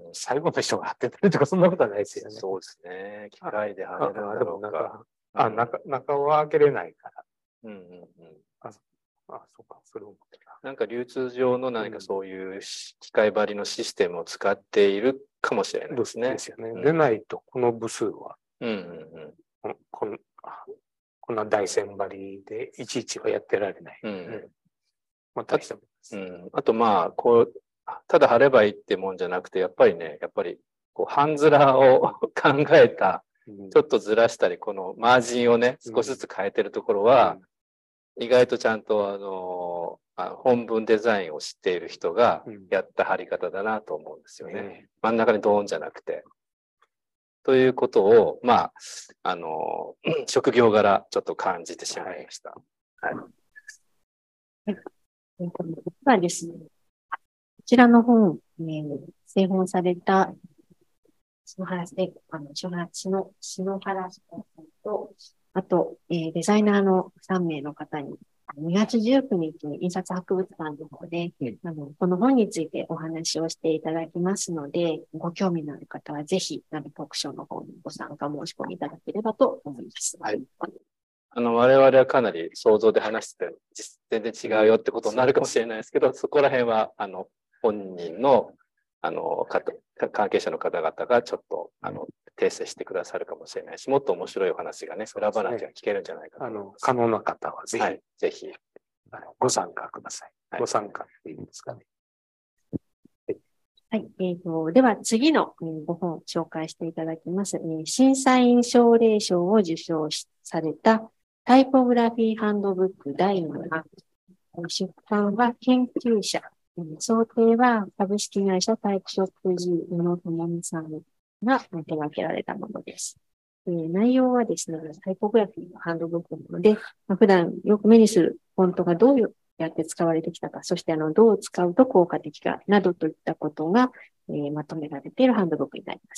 Speaker 5: 最後の人が貼ってたりとかそんなことはないですよね。
Speaker 4: そうですね。機械で貼れるんだろうか。
Speaker 5: あ、あ中、中を開けれないから。
Speaker 4: うんうんうん。
Speaker 5: あ、あそうか、それを思ってた。
Speaker 4: なんか流通上の何かそういう機械張りのシステムを使っているかもしれないですね。
Speaker 5: ですよね。でないと、この部数は、
Speaker 4: うんうん
Speaker 5: うん、こんこんな大線張りでいちいちはやってられない。
Speaker 4: うんうん
Speaker 5: まあ、大したもんです。
Speaker 4: うん、あとまあ、こう、ただ貼ればいいってもんじゃなくて、やっぱりね、やっぱり、こう、半面を考えた、ちょっとずらしたり、このマージンをね、少しずつ変えてるところは、意外とちゃんと、あの、あ本文デザインを知っている人がやった貼り方だなと思うんですよね。真ん中にドーンじゃなくて。ということを、まあ、あの、職業柄ちょっと感じてしまいました。はい。はい
Speaker 3: えっと、実はですね、こちらの本、えー、製本された、篠原で、あの、篠原、篠原さんと、あと、えー、デザイナーのさんめいの方に、にがつじゅうくにちに印刷博物館の方で、うん、あの、この本についてお話をしていただきますので、ご興味のある方はぜひ、あの、特賞の方にご参加申し込みいただければと思います。
Speaker 4: はい。あの、我々はかなり想像で話して全然違うよってことになるかもしれないですけど、そこら辺は、あの、本人の、あの、関係者の方々がちょっと、あの、訂正してくださるかもしれないし、もっと面白いお話がね、裏話が聞けるんじゃないかと思います。
Speaker 5: あの、可能な方はぜひ、はい、
Speaker 4: ぜひ、
Speaker 5: あのご参加ください。はい、ご参加っていうんですかね。
Speaker 3: はい。えっと、では次のご本紹介していただきます。審査員奨励賞を受賞されたタイポグラフィーハンドブックだいに版。出版は研究者。想定は株式会社タイプショップ G 宇野智美さんが手掛けられたものです。えー、内容はですね、タイポグラフィーのハンドブックなので、まあ、普段よく目にするフォントがどういうやって使われてきたか、そしてあの、どう使うと効果的かなどといったことが、えー、まとめられているハンドブックになります。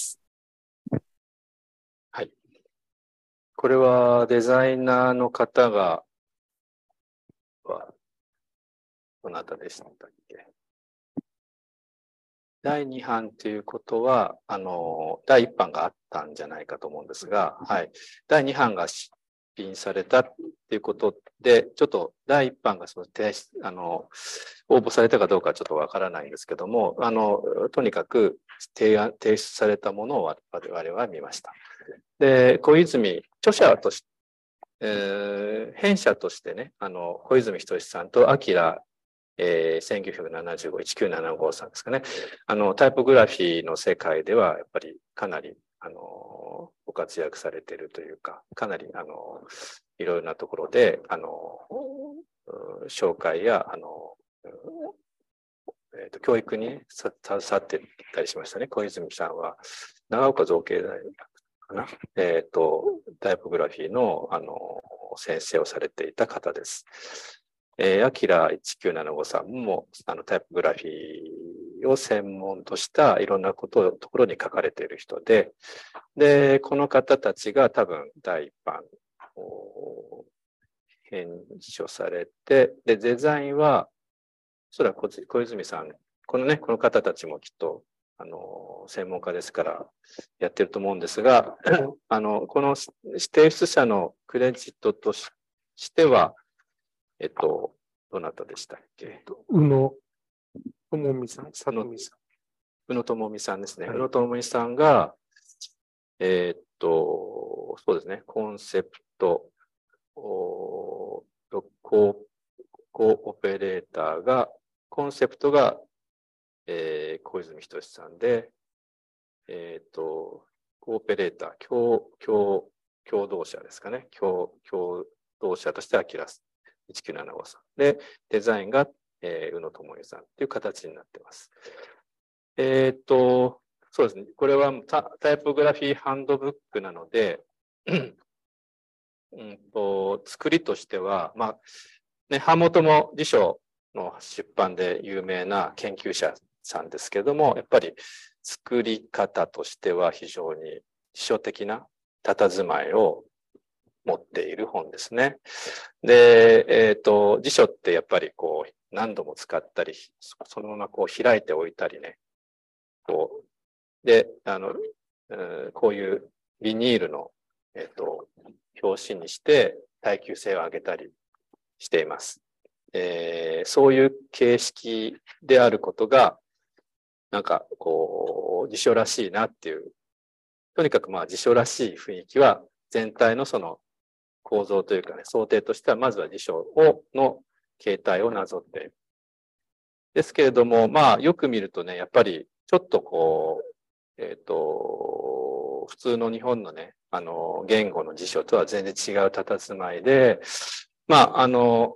Speaker 4: はい。これはデザイナーの方が、はどなたでしたっけ？だいに版ということは、あの、だいいっ版があったんじゃないかと思うんですが、はい。だいに版が出品されたっていうことで、ちょっとだいいっ版がその提出、あの、応募されたかどうかはちょっとわからないんですけども、あの、とにかく提案、提出されたものを我々は見ました。で、小泉、著者として、えー、編者としてね、あの、小泉仁さんと明えー、せんきゅうひゃくななじゅうご、せんきゅうひゃくななじゅうごさんですかね。あの、タイポグラフィーの世界では、やっぱりかなり、あの、ご活躍されているというか、かなり、あの、いろいろなところで、あの、紹介や、あの、えーと、教育に携わっていったりしましたね。小泉さんは、長岡造形大学かな。えっと、タイポグラフィーの、あの、先生をされていた方です。えー、アキラせんきゅうひゃくななじゅうごさんも、あの、タイポグラフィーを専門としたいろんなことを、ところに書かれている人で、で、この方たちが多分だいいっ版を編書されて、で、デザインは、それは小泉さん、このね、この方たちもきっと、あの、専門家ですからやってると思うんですが、あの、この提出者のクレジットとしては、えっと、どなたでしたっけ？
Speaker 5: 宇野智美さん、佐野美さん。
Speaker 4: 宇野智美さんですね。
Speaker 5: はい、
Speaker 4: 宇野智美さんが、えー、っと、そうですね、コンセプト、 コー、コーオペレーターが、コンセプトが、えー、小泉仁さんで、えっと、コーペレーター、共、共、共同者ですかね。共、共同者としてはキラスいちきゅうななごさん。で、デザインが、えー、宇野智代さんという形になっています。えっと、そうですね。これはタ、タイポグラフィーハンドブックなので、うんと、作りとしては、まあ、ね、版元も辞書の出版で有名な研究者さんですけども、やっぱり作り方としては非常に辞書的な佇まいを持っている本ですね。で、えっと、辞書ってやっぱりこう何度も使ったり、そのままこう開いておいたりね、こう、で、あの、こういうビニールの、えっと、表紙にして耐久性を上げたりしています。えー、そういう形式であることが、なんかこう、辞書らしいなっていう、とにかくまあ辞書らしい雰囲気は全体のその構造というかね、想定としてはまずは辞書をの形態をなぞっている。ですけれども、まあよく見るとね、やっぱりちょっとこう、えっと、普通の日本のね、あの、言語の辞書とは全然違う佇まいで、まあ、あの、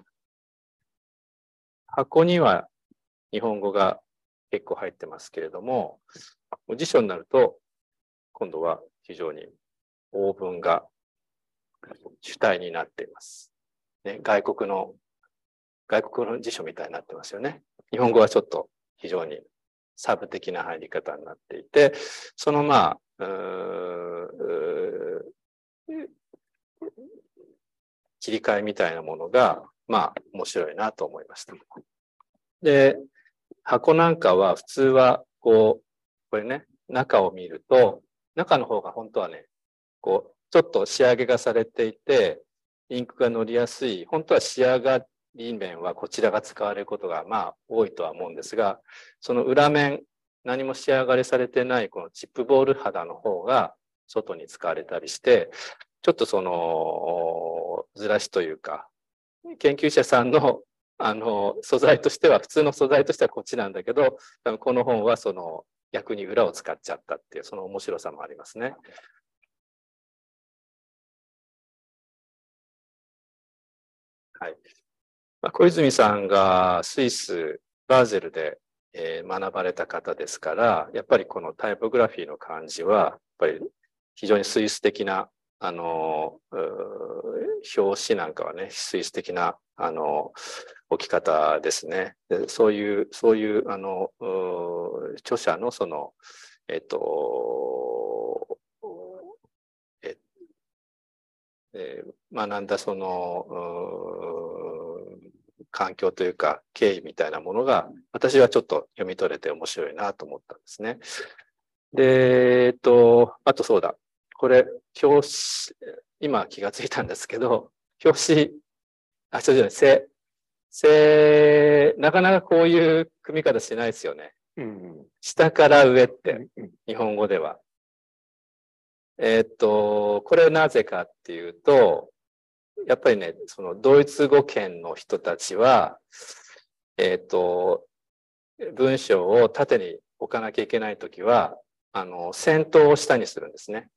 Speaker 4: 箱には日本語が結構入ってますけれども、辞書になると、今度は非常に欧文が主体になっています。ね、外国の、外国の辞書みたいになってますよね。日本語はちょっと非常にサブ的な入り方になっていて、そのまあ、切り替えみたいなものが、まあ、面白いなと思いました。で、箱なんかは普通は、こう、これね、中を見ると、中の方が本当はね、こう、ちょっと仕上げがされていて、インクが乗りやすい、本当は仕上がり面はこちらが使われることがまあ多いとは思うんですが、その裏面、何も仕上がりされてないこのチップボール肌の方が外に使われたりして、ちょっとそのずらしというか、研究者さんのあの素材としては、普通の素材としてはこっちなんだけど、この本はその逆に裏を使っちゃったっていう、その面白さもありますね。はい。まあ、小泉さんがスイス、バーゼルで、えー、学ばれた方ですから、やっぱりこのタイポグラフィーの漢字は、やっぱり非常にスイス的な、あの、表紙なんかはね、スイス的な、あの、置き方ですね。でそういう、そういう、あの、著者のその、えっと、ええー、学んだその、環境というか経緯みたいなものが私はちょっと読み取れて面白いなと思ったんですね。で、えっと、あとそうだ。これ、表紙、今気がついたんですけど、表紙、あ、そうじゃない、背、背、なかなかこういう組み方しないですよね。うん、下から上って、日本語では。えっと、これはなぜかっていうと、やっぱりね、そのドイツ語圏の人たちは、えっと、文章を縦に置かなきゃいけないときは、あの、先頭を下にするんですね。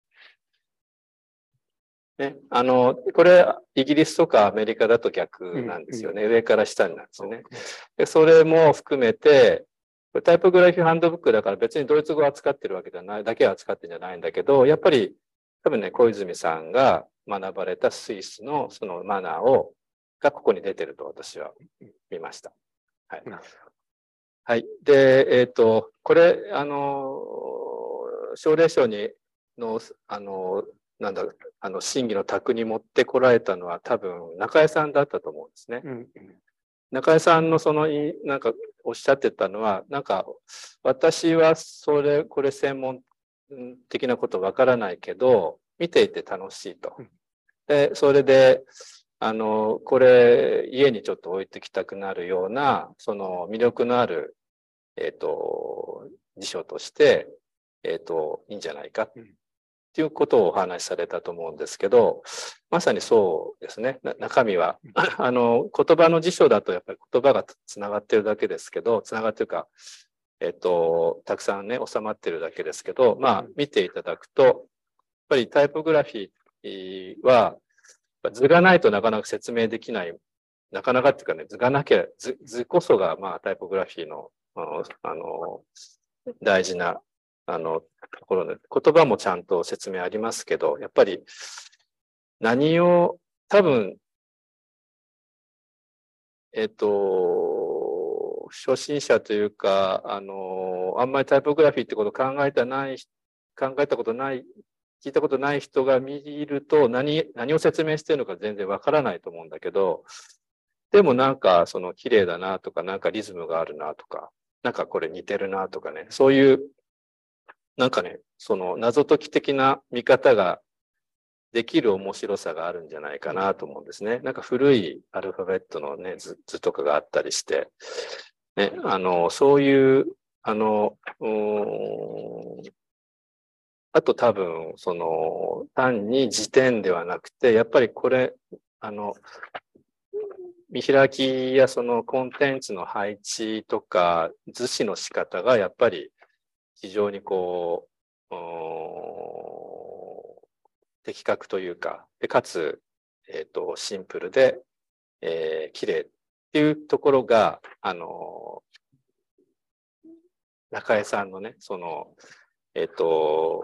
Speaker 4: ね、あの、これ、イギリスとかアメリカだと逆なんですよね。うんうん、上から下になるんですよね。で、それも含めて、タイポグラフィーハンドブックだから別にドイツ語を扱ってるわけじゃない、だけは扱ってるんじゃないんだけど、やっぱり多分ね、小泉さんが学ばれたスイスのそのマナーを、がここに出てると私は見ました。はい。はい。で、えっと、これ、あの、奨励賞にの、あの、なんだ、あの、審議の卓に持ってこられたのは多分中江さんだったと思うんですね。うん、中江さんのその、なんかおっしゃってたのは、なんか私はそれ、これ専門的なことわからないけど、見ていて楽しいと。で、それで、あの、これ家にちょっと置いてきたくなるような、その魅力のある、えっと、辞書として、えっと、いいんじゃないかってっていうことをお話しされたと思うんですけど、まさにそうですね。中身は、あの、言葉の辞書だとやっぱり言葉がつながってるだけですけど、つながってるか、えっと、たくさんね、収まってるだけですけど、まあ、見ていただくと、やっぱりタイポグラフィーは、図がないとなかなか説明できない、なかなかっていうかね、図がなきゃ、図、図こそが、まあ、タイポグラフィーの、あの、大事な、あの、ところで、言葉もちゃんと説明ありますけど、やっぱり、何を、多分、えっと、初心者というか、あの、あんまりタイポグラフィーってことを考えたない、考えたことない、聞いたことない人が見ると何、何を説明しているのか全然わからないと思うんだけど、でもなんかその綺麗だなとか、なんかリズムがあるなとか、なんかこれ似てるなとかね、そういう、なんかね、その謎解き的な見方ができる面白さがあるんじゃないかなと思うんですね。なんか古いアルファベットのね、図、図とかがあったりして、ね、あの、そういう、あの、うーん、あと多分、その、単に辞典ではなくて、やっぱりこれ、あの、見開きやそのコンテンツの配置とか、図示の仕方がやっぱり非常にこう、的確というか、でかつ、えっと、シンプルで、えー、綺麗っていうところが、あの、中江さんのね、その、えっと、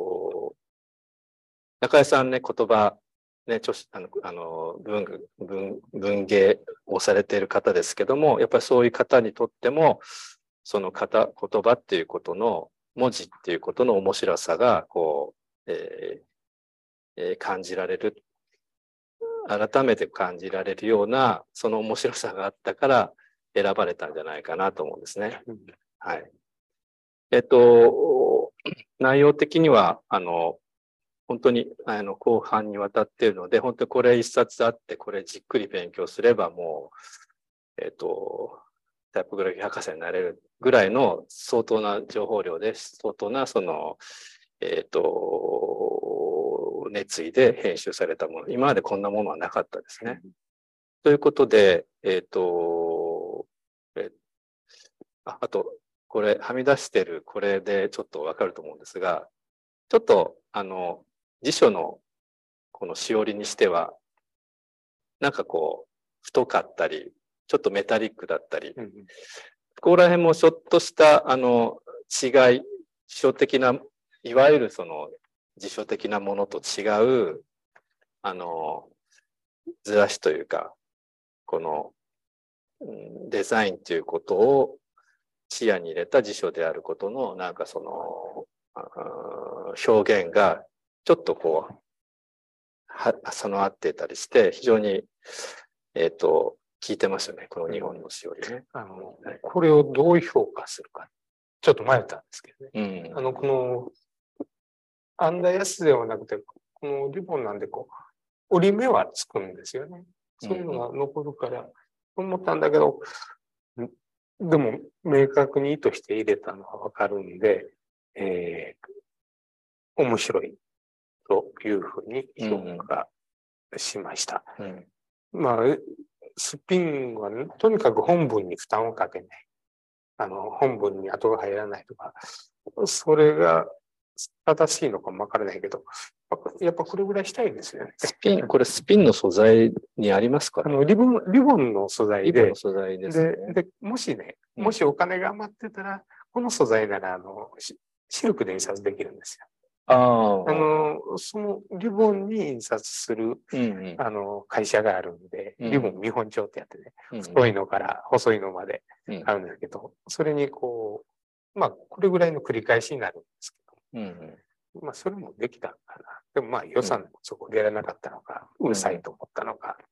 Speaker 4: 中江さんね、言葉、ね、著あの、あの文、文、文芸をされている方ですけども、やっぱりそういう方にとっても、その方、言葉っていうことの、文字っていうことの面白さが、こう、えーえー、感じられる。改めて感じられるような、その面白さがあったから選ばれたんじゃないかなと思うんですね。はい。えっと、内容的には、あの、本当にあの後半にわたっているので、本当にこれ一冊あって、これじっくり勉強すればもう、えっと、タイポグラフィー博士になれるぐらいの相当な情報量で、相当なその、えっと、熱意で編集されたもの。今までこんなものはなかったですね。ということで、えっと、えああと、これ、はみ出してるこれでちょっとわかると思うんですが、ちょっと、あの、辞書のこのしおりにしては、なんかこう、太かったり、ちょっとメタリックだったり、うん、ここら辺もちょっとした、あの、違い、辞書的な、いわゆるその辞書的なものと違う、あの、ずらしというか、この、デザインということを視野に入れた辞書であることの、なんかその、表現がちょっとこう、は、備わってたりして、非常に、えっと、効いてますよね、この日本のしおりね。
Speaker 5: あの、はい、これをどう評価するか、ちょっと迷ったんですけどね。うん、あの、この、編んだやつではなくて、このリボンなんで、こう、折り目はつくんですよね。そういうのが残るから、思ったんだけど、でも、明確に意図して入れたのはわかるんで、えー、面白いというふうに評価しました。うんうん、まあ、スピンは、ね、とにかく本文に負担をかけない。あの、本文に後が入らないとか、それが正しいのかもわからないけど、やっぱこれぐらいしたいんですよね。
Speaker 4: スピン、これスピンの素材にありますかね？
Speaker 5: あの、リボン、リボンの素材で。
Speaker 4: リボンの素材ですね。
Speaker 5: で、で、もしね、もしお金が余ってたら、うん、この素材なら、あの、シルクで印刷できるんですよ。ああの、そのリボンに印刷する、うんうん、あの、会社があるんで、リボン見本帳ってやってね、うんうん、太いのから細いのまであるんですけど、うん、それにこう、まあ、これぐらいの繰り返しになるんですけど、うんうん、まあ、それもできたのかな。でもまあ、予算もそこでやらなかったのか、うん、うるさいと思ったのか。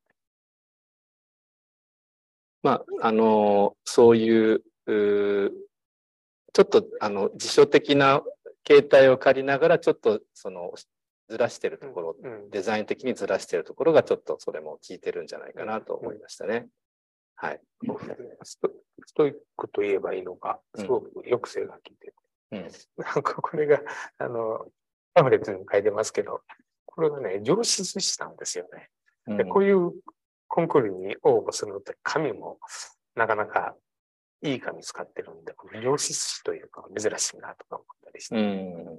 Speaker 4: まあ、あの、そういう、うちょっと、あの、辞書的な形態を借りながら、ちょっと、その、ずらしてるところ、うん、デザイン的にずらしてるところが、ちょっとそれも効いてるんじゃないかなと思いましたね。うん、はい。
Speaker 5: スト、ストイックと言えばいいのか、すごく抑制が効いてる。うん、なんかこれが、あの、 パンフレットにも書いてますけど、これがね、上質紙なんですよね。で、こういうコンクールに応募するのって紙もなかなかいい紙使ってるんで、上質紙というか珍しいなとか思ったりして、うん、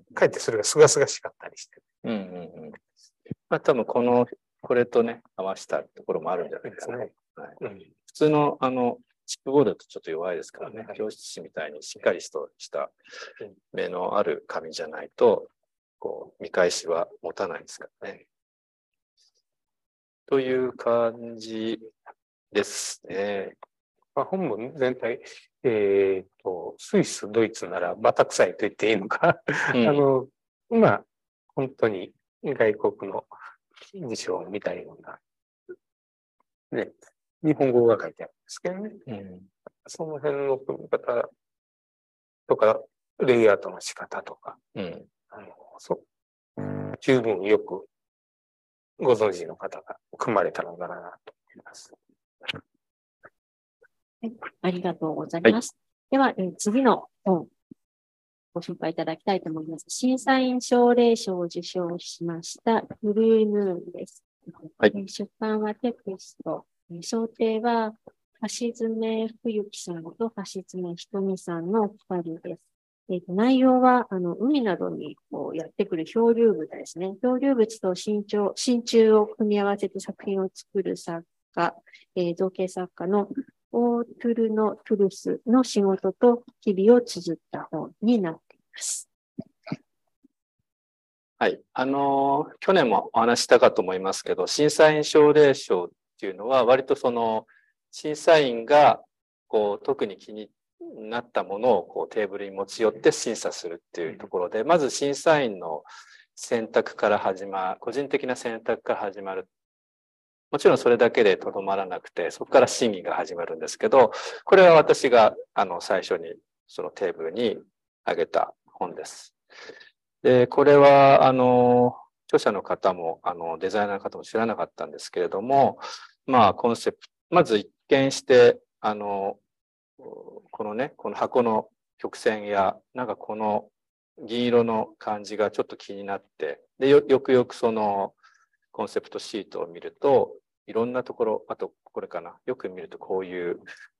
Speaker 5: かえってそれがすがすがしかったりして。うんうんうん、
Speaker 4: まあ多分この、これとね、合わせたところもあるんじゃないですかね。はい、うん、普通のあの、チップボードとちょっと弱いですからね、教室紙みたいにしっかりとした目のある紙じゃないと、こう見返しは持たないですからね。という感じですね。
Speaker 5: まあ、本文全体、えっと、スイス、ドイツならバタ臭いと言っていいのか、うん、あの、まあ、本当に外国の辞書を見たような、ね、日本語が書いてあるんですけどね。うん、その辺の組み方とか、レイアウトの仕方とか、うん、あのそう十分よくご存知の方が組まれたのかなと思います。
Speaker 3: はい、ありがとうございます。はい、では、えー、次の本、ご紹介いただきたいと思います。審査員奨励賞を受賞しました、ブルーヌーンです。はい、出版はテクスト。想定は、橋爪冬樹さんと橋爪ひとみさんのふたりです。えー、と内容は、あの、海などにこうやってくる漂流物ですね。漂流物と真鍮、真鍮を組み合わせて作品を作る作家、えー、造形作家のオートゥルノ・トゥルスの仕事と日々を綴った本になっています。
Speaker 4: はい。あの、去年もお話したかと思いますけど、審査員奨励賞っていうのは、割とその、審査員が、こう、特に気になったものをこうテーブルに持ち寄って審査するっていうところで、まず審査員の選択から始まる、個人的な選択から始まる。もちろんそれだけでとどまらなくて、そこから審議が始まるんですけど、これは私があの最初にそのテーブルに挙げた本です。で、これはあの著者の方もあのデザイナーの方も知らなかったんですけれども、まあコンセプト、まず一見してあのこのね、この箱の曲線やなんかこの銀色の感じがちょっと気になって、で よ, よくよくそのコンセプトシートを見ると、いろんなところ、あとこれかな、よく見るとこういう、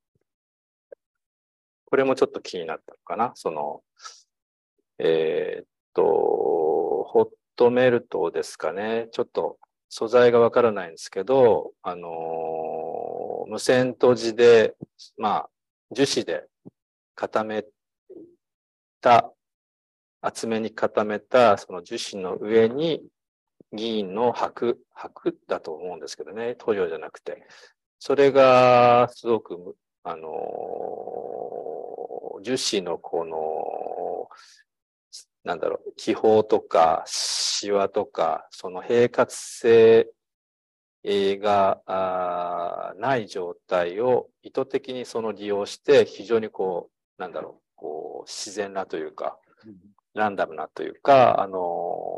Speaker 4: これもちょっと気になったのかな、その、えー、っと、ホットメルトですかね、ちょっと素材がわからないんですけど、あの、無線綴じで、まあ、樹脂で固めた、厚めに固めたその樹脂の上に、銀の箔、箔だと思うんですけどね、塗料じゃなくて。それがすごく、あの、樹脂のこの、なんだろう、気泡とかシワとか、その平滑性がない状態を意図的にその利用して、非常にこう、なんだろう、こう自然なというか、ランダムなというか、あの、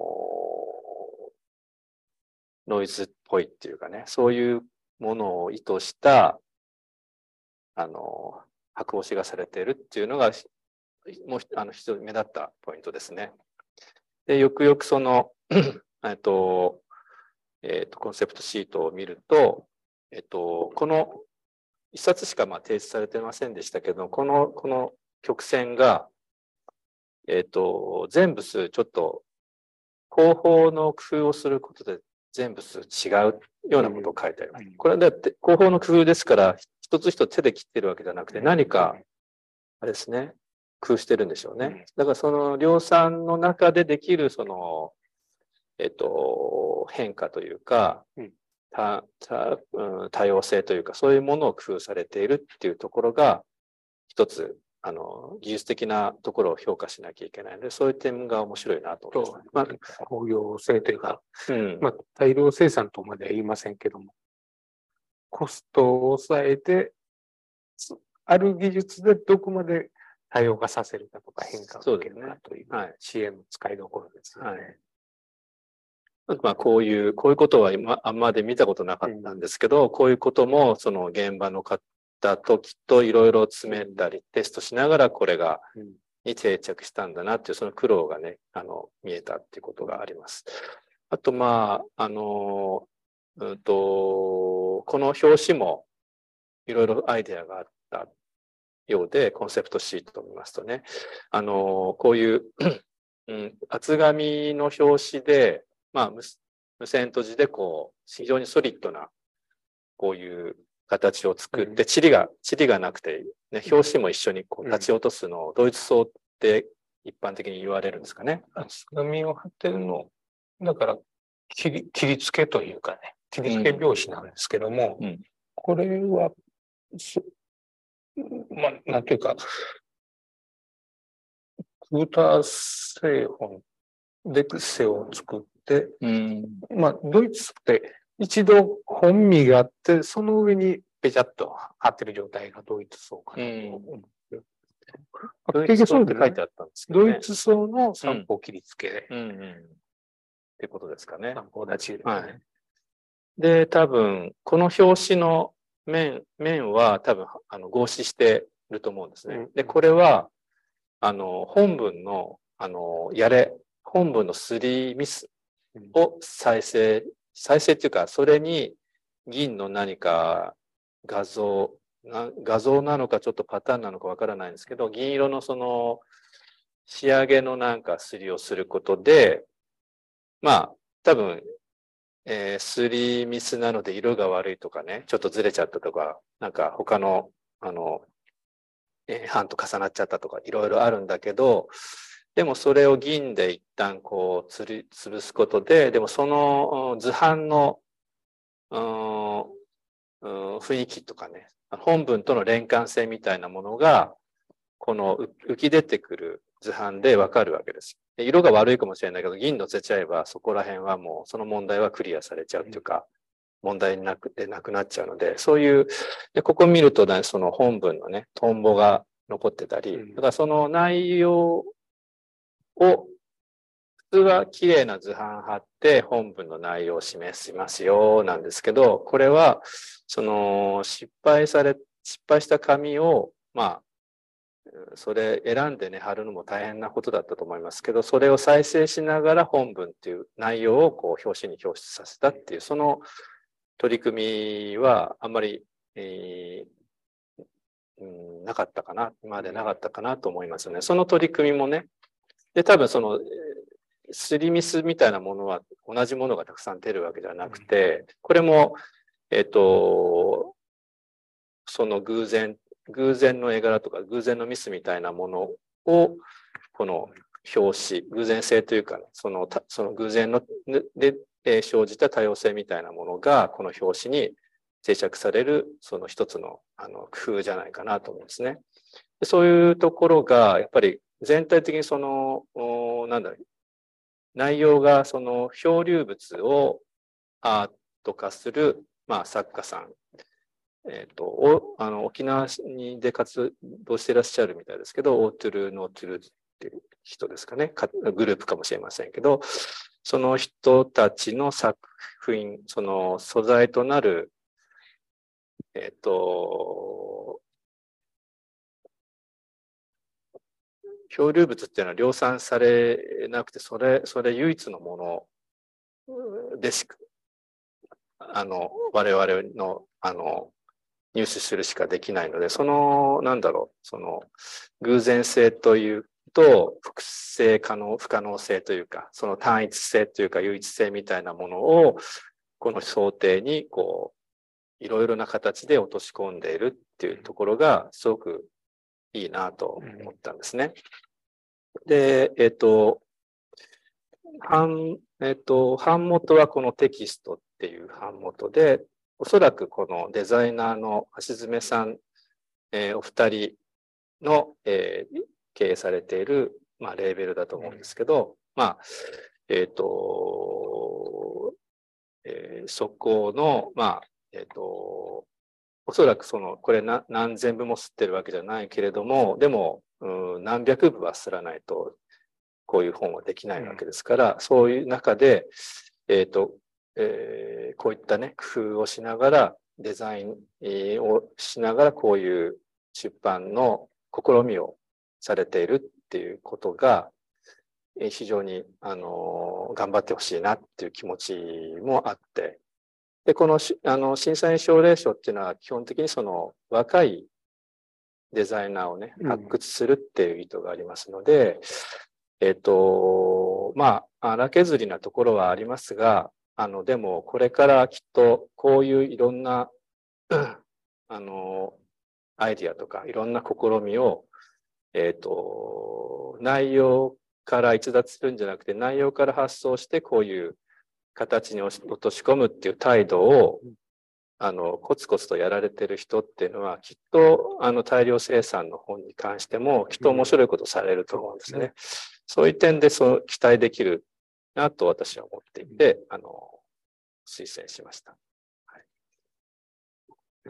Speaker 4: ノイズっぽいっていうかね、そういうものを意図した、あの、箔押しがされているっていうのが、もうあの非常に目立ったポイントですね。で、よくよくその、えっと、えっと、コンセプトシートを見ると、えっと、この一冊しかまあ提出されてませんでしたけど、この、この曲線が、えっと、全部数ちょっと、後方の工夫をすることで、全部数違うようなことを書いてあります。これはだって後方の工夫ですから、一つ一つ手で切ってるわけじゃなくて、何か、あれですね、工夫してるんでしょうね。だからその量産の中でできる、その、えっと、変化というか、多, 多, 多様性というか、そういうものを工夫されているっていうところが、一つ、あの、技術的なところを評価しなきゃいけないので、そういう点が面白いなと思います。
Speaker 5: まあ、工業性というか、うん、まあ、大量生産とまでは言いませんけども、コストを抑えて、ある技術でどこまで多様化させるかとか変化を受けるかという支援の使いどころですよね。
Speaker 4: はい、まあ、こういう、こういうことは今、あんまで見たことなかったんですけど、うん、こういうことも、その現場の方ときっといろいろ詰めたり、テストしながらこれがに定着したんだなっていうその苦労がね、あの、見えたっていうことがあります。あと、まあ、あの、うんと、この表紙もいろいろアイデアがあったようで、コンセプトシートを見ますとね、あの、こういう、うん、厚紙の表紙で、まあ、無線閉じでこう、非常にソリッドな、こういう形を作って、チリが、チリがなくて、ね、表紙も一緒にこう立ち落とすのをドイツ層って一般的に言われるんですかね。
Speaker 5: 厚紙を貼ってるの、だから切り、切り付けというかね、切り付け拍子なんですけども、
Speaker 4: うんうん、
Speaker 5: これは、まあ、なんていうか、クーター製本で癖を作って、うん、まあ、ドイツって一度本身があって、その上にペチャッと貼ってる状態がドイツ層かなと思うんですよ。
Speaker 4: ドイツ層って書いてあったんですけど、ね、
Speaker 5: ドイツ層の三方切り付け、
Speaker 4: うんうんうん、ってことですかね。
Speaker 5: 三方立ち、ね、
Speaker 4: はい。で、多分、この表紙の面、面は多分、あの、合紙してると思うんですね。うん、で、これは、あの、本文の、あの、やれ、本文のスリーミスを再生、再生っていうか、それに銀の何か画像、画像なのかちょっとパターンなのかわからないんですけど、銀色のその仕上げのなんかすりをすることで、まあ、多分、えー、スリーミスなので色が悪いとかね、ちょっとずれちゃったとか、なんか他の、あの、えー、版と重なっちゃったとかいろいろあるんだけど、でもそれを銀で一旦こうつる潰すことで、でもその図版の、うん、雰囲気とかね、本文との連関性みたいなものが、この浮き出てくる図版でわかるわけです。色が悪いかもしれないけど、銀のせちゃえばそこら辺はもうその問題はクリアされちゃうっていうか、問題なくてなくなっちゃうので、そういう、でここ見ると、ね、その本文のね、トンボが残ってたり、だからその内容を、普通は綺麗な図版貼って本文の内容を示しますよなんですけど、これは、その失敗され、失敗した紙を、まあ、それ選んでね、貼るのも大変なことだったと思いますけど、それを再生しながら本文っていう内容をこう表紙に表出させたっていう、その取り組みはあんまり、えーうん、なかったかな、今までなかったかなと思いますね。その取り組みもね、で、多分その、スリミスみたいなものは同じものがたくさん出るわけではなくて、これも、えっと、その偶然、偶然の絵柄とか偶然のミスみたいなものを、この表紙、偶然性というか、ね、その、その偶然ので生じた多様性みたいなものが、この表紙に定着される、その一つのあの工夫じゃないかなと思うんですね。でそういうところが、やっぱり全体的にその、なんだろう、内容がその漂流物をアート化する、まあ、作家さん、えっと、おあの沖縄にで活動していらっしゃるみたいですけど、オートゥル・ノートゥルっていう人ですかね、グループかもしれませんけど、その人たちの作品、その素材となる、えっと、漂流物っていうのは量産されなくて、それ、それ唯一のものでしか、あの、我々の、あの、入手するしかできないので、その、なんだろう、その、偶然性というと、複製可能、不可能性というか、その単一性というか、唯一性みたいなものを、この想定に、こう、いろいろな形で落とし込んでいるっていうところが、すごくいいなと思ったんですね。で、えっと、版、えっと、版元はこのテキストっていう版元で、おそらくこのデザイナーの橋爪さん、えー、お二人の、えー、経営されている、まあ、レーベルだと思うんですけど、まあ、えっと、えー、そこの、まあ、えっと、おそらくその、これな何千部も吸ってるわけじゃないけれども、でも、うん、何百部は吸らないと、こういう本はできないわけですから、うん、そういう中で、えっと、えー、こういったね、工夫をしながら、デザインをしながら、こういう出版の試みをされているっっていうことが、非常に、あの、頑張ってほしいなっていう気持ちもあって、で、この、あの、審査員奨励賞っていうのは基本的にその若いデザイナーをね、発掘するっていう意図がありますので、うん、えっと、まあ、荒削りなところはありますが、あの、でも、これからきっと、こういういろんな、あの、アイディアとか、いろんな試みを、えっと、内容から逸脱するんじゃなくて、内容から発想して、こういう形に落とし込むっていう態度を、あの、コツコツとやられてる人っていうのは、きっと、あの、大量生産の本に関しても、きっと面白いことされると思うんですね。うん、そういう点で、そう、期待できるなと私は思っていて、あの、推薦しました。はい、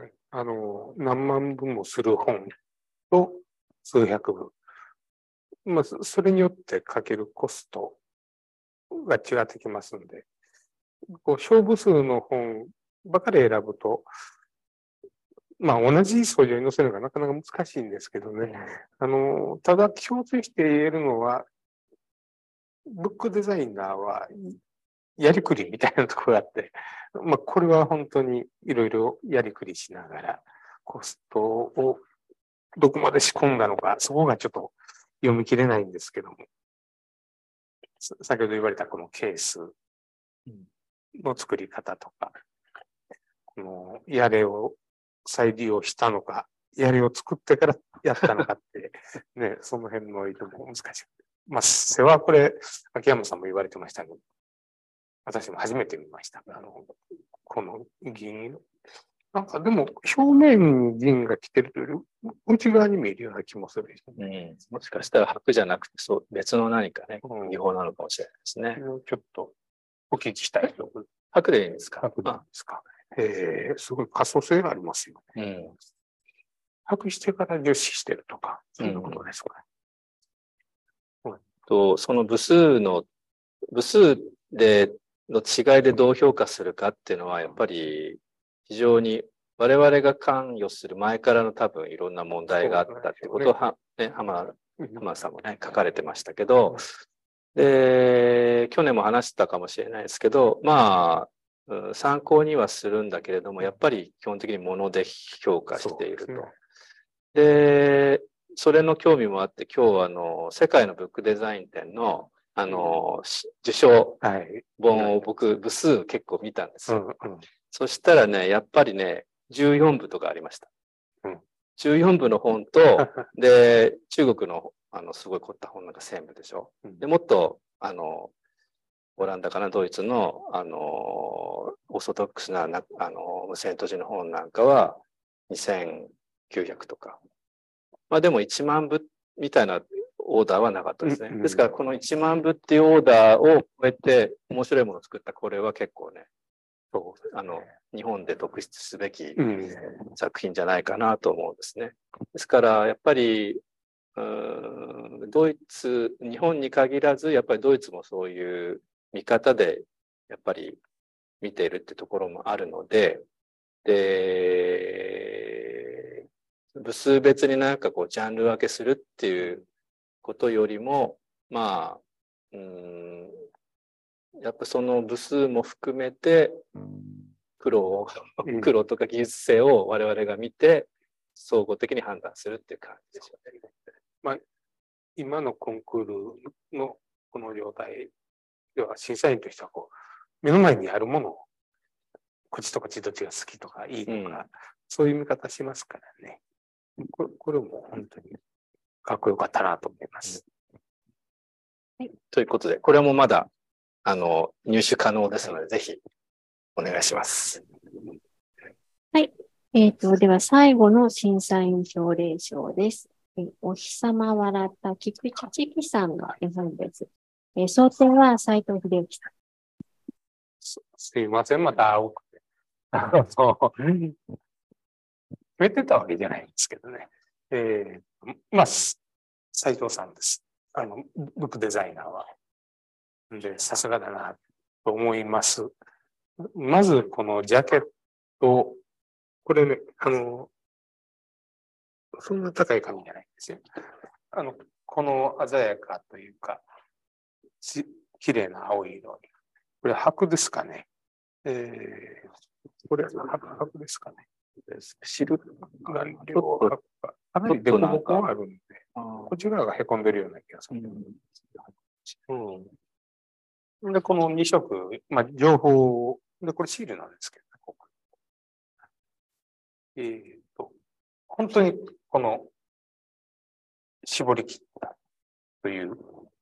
Speaker 5: あの、何万部もする本と数百部。まあ、それによってかけるコストが違ってきますので、こう勝負数の本ばかり選ぶと、まあ同じ素材に載せるのがなかなか難しいんですけどね。あの、ただ共通して言えるのは、ブックデザイナーはやりくりみたいなところがあって、まあこれは本当にいろいろやりくりしながら、コストをどこまで仕込んだのか、そこがちょっと読み切れないんですけども、先ほど言われたこのケースの作り方とか、このやれを再利用したのか、やれを作ってからやったのかって、ね、その辺の意図も難しくて。まあ、世話これ、秋山さんも言われてましたけど、私も初めて見ました。あの、この銀色。なんかでも、表面に銀が来てるというより、内側に見えるような気もする、
Speaker 4: ね。うん、もしかしたら白じゃなくて、そう、別の何かね、技法なのかもしれないですね。
Speaker 5: うん、ちょっとお聞きしたい。
Speaker 4: 白でいいんですか？
Speaker 5: 白でいいですか。えー、すごい可塑性がありますよね。うん、白してから樹脂してるとか、そういうことですかね。
Speaker 4: うんうん、とその部数の、部数での違いでどう評価するかっていうのは、やっぱり非常に我々が関与する前からの多分いろんな問題があったってことを、は、ね、浜田さんもね、書かれてましたけど、で、去年も話したかもしれないですけど、まあ、参考にはするんだけれども、やっぱり基本的に物で評価していると。で、それの興味もあって、今日あの、世界のブックデザイン展の、あの、受賞本を僕、部数結構見たんですよ。うんうん、そしたらね、やっぱりね、じゅうよんぶとかありました。うん、じゅうよんぶの本と、で、中国の、あの、すごい凝った本なんかせんぶでしょ。で、もっと、あの、オランダかな、ドイツの、あの、オーソドックスな、なあの、無線都市の本なんかはにせんきゅうひゃくとか。まあでもいちまんぶみたいなオーダーはなかったですね。ですから、このいちまんぶっていうオーダーを超えて面白いものを作ったこれは結構ね、そうあの、日本で特筆すべき作品じゃないかなと思うんですね。ですから、やっぱり、うーんドイツ、日本に限らず、やっぱりドイツもそういう見方で、やっぱり見ているってところもあるので、で、部数別になんかこう、ジャンル分けするっていうことよりも、まあ、うーん、やっぱその部数も含めて、苦労、苦労とか技術性を我々が見て、総合的に判断するっていう感じでしょうね。
Speaker 5: まあ、今のコンクールのこの状態では審査員としてはこう目の前にあるものをこっちとこっちどっちが好きとかいいとか、うん、そういう見方しますからね。これ、これも本当にかっこよかったなと思います。
Speaker 4: はい、ということで、これもまだあの入手可能ですので、ぜひお願いします。
Speaker 3: はい。えっと、では最後の審査員奨励賞です。お日様笑った菊池千樹さんの絵本です。えー、想定は斉藤秀之さん。
Speaker 5: す, すいません、また青くて。そう決めてたわけじゃないんですけどね。えー、まあ、斉藤さんです。あの、ブックデザイナーは。で、さすがだなと思います。まず、このジャケット、これね、あの、そんな高い紙じゃないんですよ。あの、 この鮮やかというか、きれいな青い色。これ白ですかね。えー、これ白白ですかね。
Speaker 4: 汁
Speaker 5: 顔料白がかなり凸凹があるんで、こちらがへこんでるような気がする。うんうん、で、このに色、まあ、情報、で、これシールなんですけど、ね、ここえーと、本当にこの絞り切ったという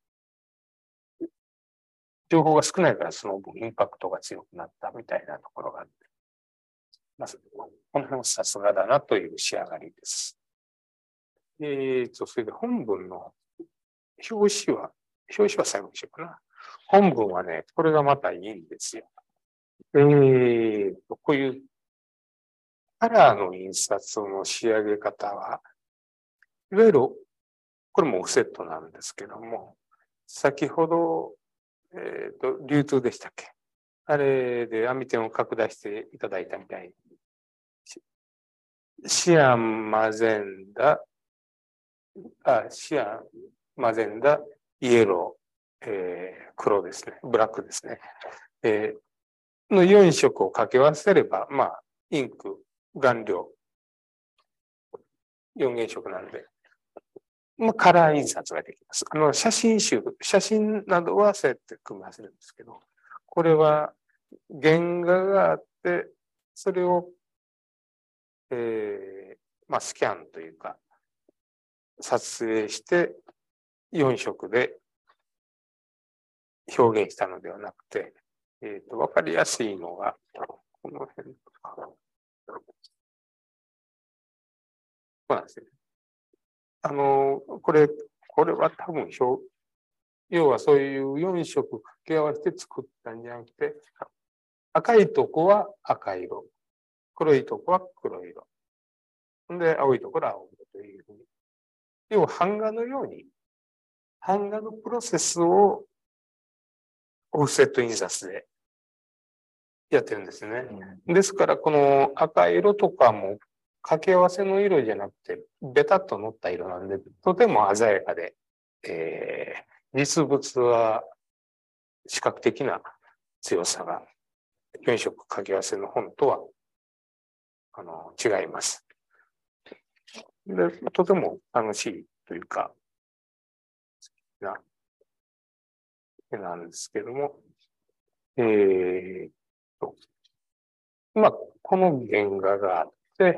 Speaker 5: 情報が少ないからその分インパクトが強くなったみたいなところがあって、まずこの辺さすがだなという仕上がりです。えーと、それで本文の表紙は、表紙は最後にしようかな。本文はね、これがまたいいんですよ。えーと、こういうカラーの印刷の仕上げ方は、いわゆる、これもオフセットなんですけども、先ほど、えっと、流通でしたっけ？あれで網点を拡大していただいたみたいに、シアン、マゼンダ、あ、シアン、マゼンダ、イエロー、えー、黒ですね、ブラックですね。えー、のよん色を掛け合わせれば、まあ、インク、顔料、よん原色なので、まあ、カラー印刷ができます。あの、写真集、写真などはそうやって組み合わせるんですけど、これは原画があって、それを、えー、まあ、スキャンというか、撮影してよん色で表現したのではなくて、えっと、わかりやすいのが、この辺とか。そうなんですね。あの、これ、これは多分表、要はそういうよん色掛け合わせて作ったんじゃなくて、赤いとこは赤色、黒いとこは黒色、で、青いところは青色というふうに。要は版画のように、版画のプロセスをオフセット印刷でやってるんですね。うん、ですから、この赤色とかも掛け合わせの色じゃなくて、ベタっと乗った色なんで、とても鮮やかで、えー、実物は視覚的な強さがよん色掛け合わせの本とはあの違います。で、とても楽しいというか、な絵なんですけども、えーと、まあ、この原画があって、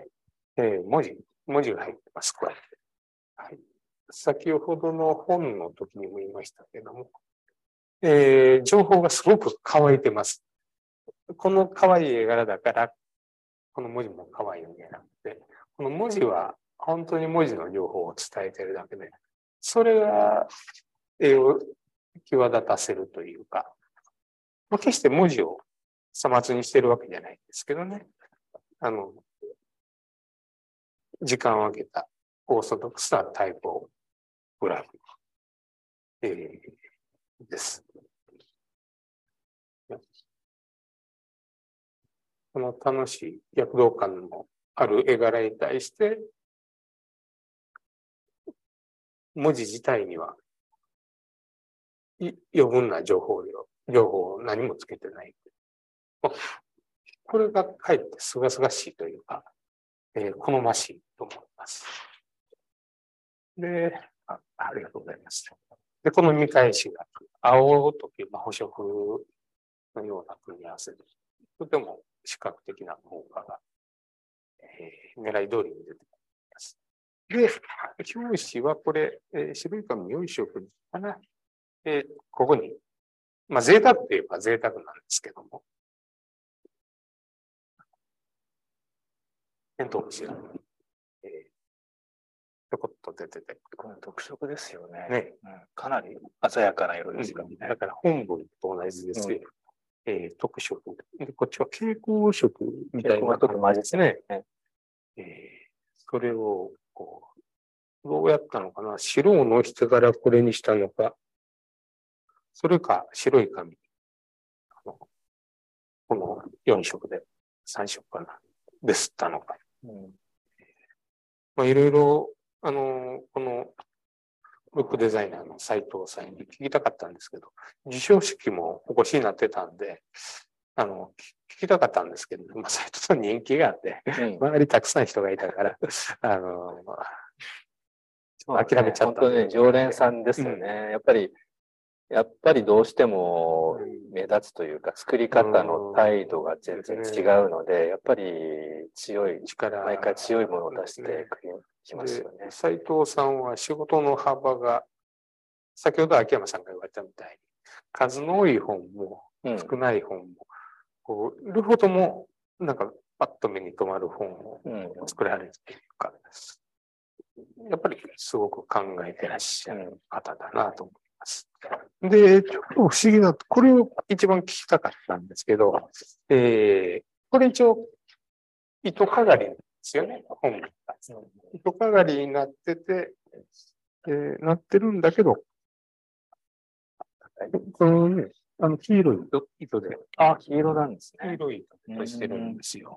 Speaker 5: えー、文字、文字が入ってます、これ。はい。先ほどの本の時にも言いましたけども、えー、情報がすごく乾いてます。この可愛い絵柄だから、この文字も可愛いのではなくて、この文字は本当に文字の情報を伝えているだけで、それが絵を際立たせるというか、まあ、決して文字をさ末にしているわけじゃないんですけどね。あの、時間を空けたオーソドックスなタイポグラフィー、えー、です。この楽しい躍動感のある絵柄に対して、文字自体には余分な情報量、情報を何もつけてない。これがかえってすがすがしいというか、えー、好ましいと思います。で、あ、ありがとうございます。で、この見返しが青という、まあ、補色のような組み合わせで、とても視覚的な効果が、えー、狙い通りに出てきます。で、表紙はこれ、えー、白い紙よん色かな。えー、ここに、まあ、贅沢といえば贅沢なんですけども、返答しら、えー、ちょこっと出てて。
Speaker 4: これ特色ですよね。
Speaker 5: ね、
Speaker 4: うん、かなり鮮やかな色ですか、ね、
Speaker 5: だから本文と同じですよ。うん、えー、特色で。こっちは蛍光色みたいな感じですね。ねえー、それを、こう、どうやったのかな。白をのしてからこれにしたのか。それか白い紙。このよん色でさん色かな。で吸ったのか。うん、まあ、いろいろ、あの、このブックデザイナーの斉藤さんに聞きたかったんですけど、授賞式もお越しになってたんで、あの、聞きたかったんですけど、まあ、斉藤さん人気があって、うん、周りたくさん人がいたから、あの、諦めちゃった、ね。本
Speaker 4: 当ね、常連さんですよね。うん、やっぱり、やっぱりどうしても目立つというか、作り方の態度が全然違うので、やっぱり強い、力、毎回強いものを出してきますよね。
Speaker 5: 斉藤さんは仕事の幅が、先ほど秋山さんが言われたみたいに、数の多い本も少ない本も、うん、こう両方ともなんかパッと目に留まる本を作られるというか、うん、やっぱりすごく考えてらっしゃる方だなと思います。で、ちょっと不思議な、これを一番聞きたかったんですけど、えー、これ一応糸かがりなんですよね、本が。糸かがりになってて、えー、なってるんだけど、このね、あの黄色い糸で。
Speaker 4: あ、黄色なんですね。
Speaker 5: 黄色い糸でしてるんですよ。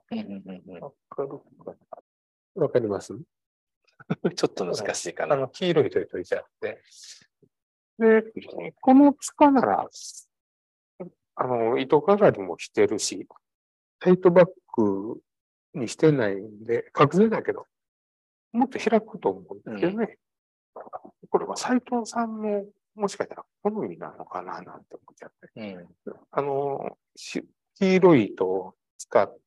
Speaker 5: わかります
Speaker 4: ちょっと難しいかな。
Speaker 5: あの黄色い糸で取りてあって。で、この塚なら、あの、糸かがりもしてるし、タイトバッグにしてないんで、角材だけど、もっと開くと思うんですけどね。うん、これは斉藤さんの、もしかしたら好みなのかななんて思っちゃって。うん、あの、黄色い糸を使って、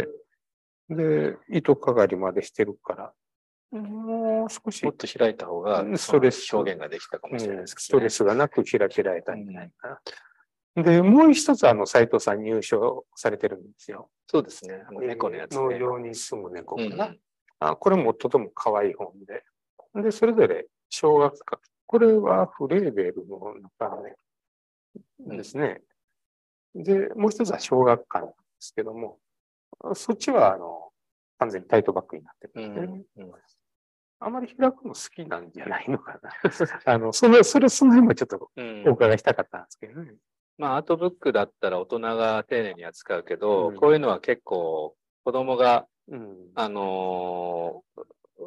Speaker 5: で、糸かがりまでしてるから、もう少し。
Speaker 4: もっと開いた方が、ストレス表現ができたかもしれないですね。
Speaker 5: ストレスがなく開けられたんじゃないかな。うん、で、もう一つ、あの、斉藤さん入賞されてるんですよ。
Speaker 4: そうですね。あの猫のやつ、ね。
Speaker 5: 農場に住む猫かな。うん、あこれもとても可愛い本で。で、それぞれ小学館。これはフレーベルの中でですね。うん、で、もう一つは小学館なんですけども、そっちは、あの、完全にタイトバッグになってるんですね。うんうん、あまり開くの好きなんじゃないのかな。あの、それ、それ、その辺もちょっとお伺いしたかったんですけどね。うん、
Speaker 4: まあ、アートブックだったら大人が丁寧に扱うけど、うん、こういうのは結構子供が、うん、あのー、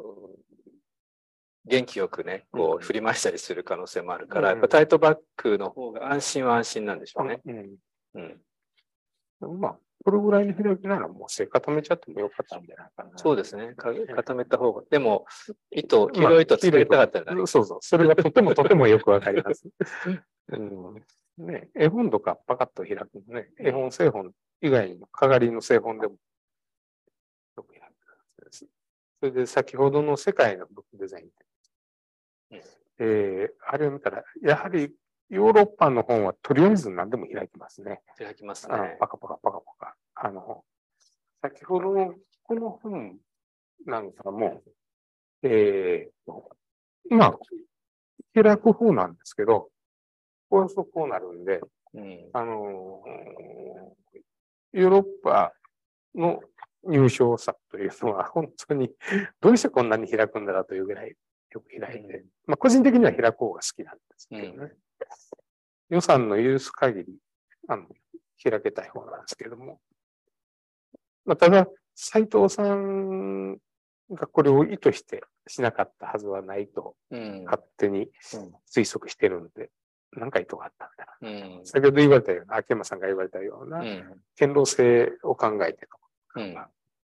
Speaker 4: 元気よくね、こう振り回したりする可能性もあるから、うん、やっぱタイトバッグの方が安心は安心なんでしょうね。うん
Speaker 5: うん、まあ、これぐらいの開きならもう背固めちゃってもよかったんじゃないかな。
Speaker 4: そうですね。固めた方が。でも、糸、黄色い糸作りたかったら、
Speaker 5: まあ、そうそう。それがとてもとてもよくわかります。うんね、絵本とかパカッと開くのね、絵本、製本以外にも、かがりの製本でもよく開くです。それで先ほどの世界のブックデザイン。うん、えー、あれを見たら、やはりヨーロッパの本はとりあえず何でも開きますね。
Speaker 4: 開きますね。
Speaker 5: パカパカパカパカ。あの、先ほどのこの本なんかも、えー、まあ、開く方なんですけど、こうこうなるんで、うん、あのー、ヨーロッパの入賞作というのは本当にどうしてこんなに開くんだろうというぐらいよく開いて、うん、まあ個人的には開く方が好きなんですけどね。うん、予算の許す限りあの開けたい方なんですけども、まあ、ただ斉藤さんがこれを意図してしなかったはずはないと勝手に推測してるんで、何か意図があったんだな。うん、先ほど言われたような、秋山さんが言われたような、堅牢性を考えての、うん、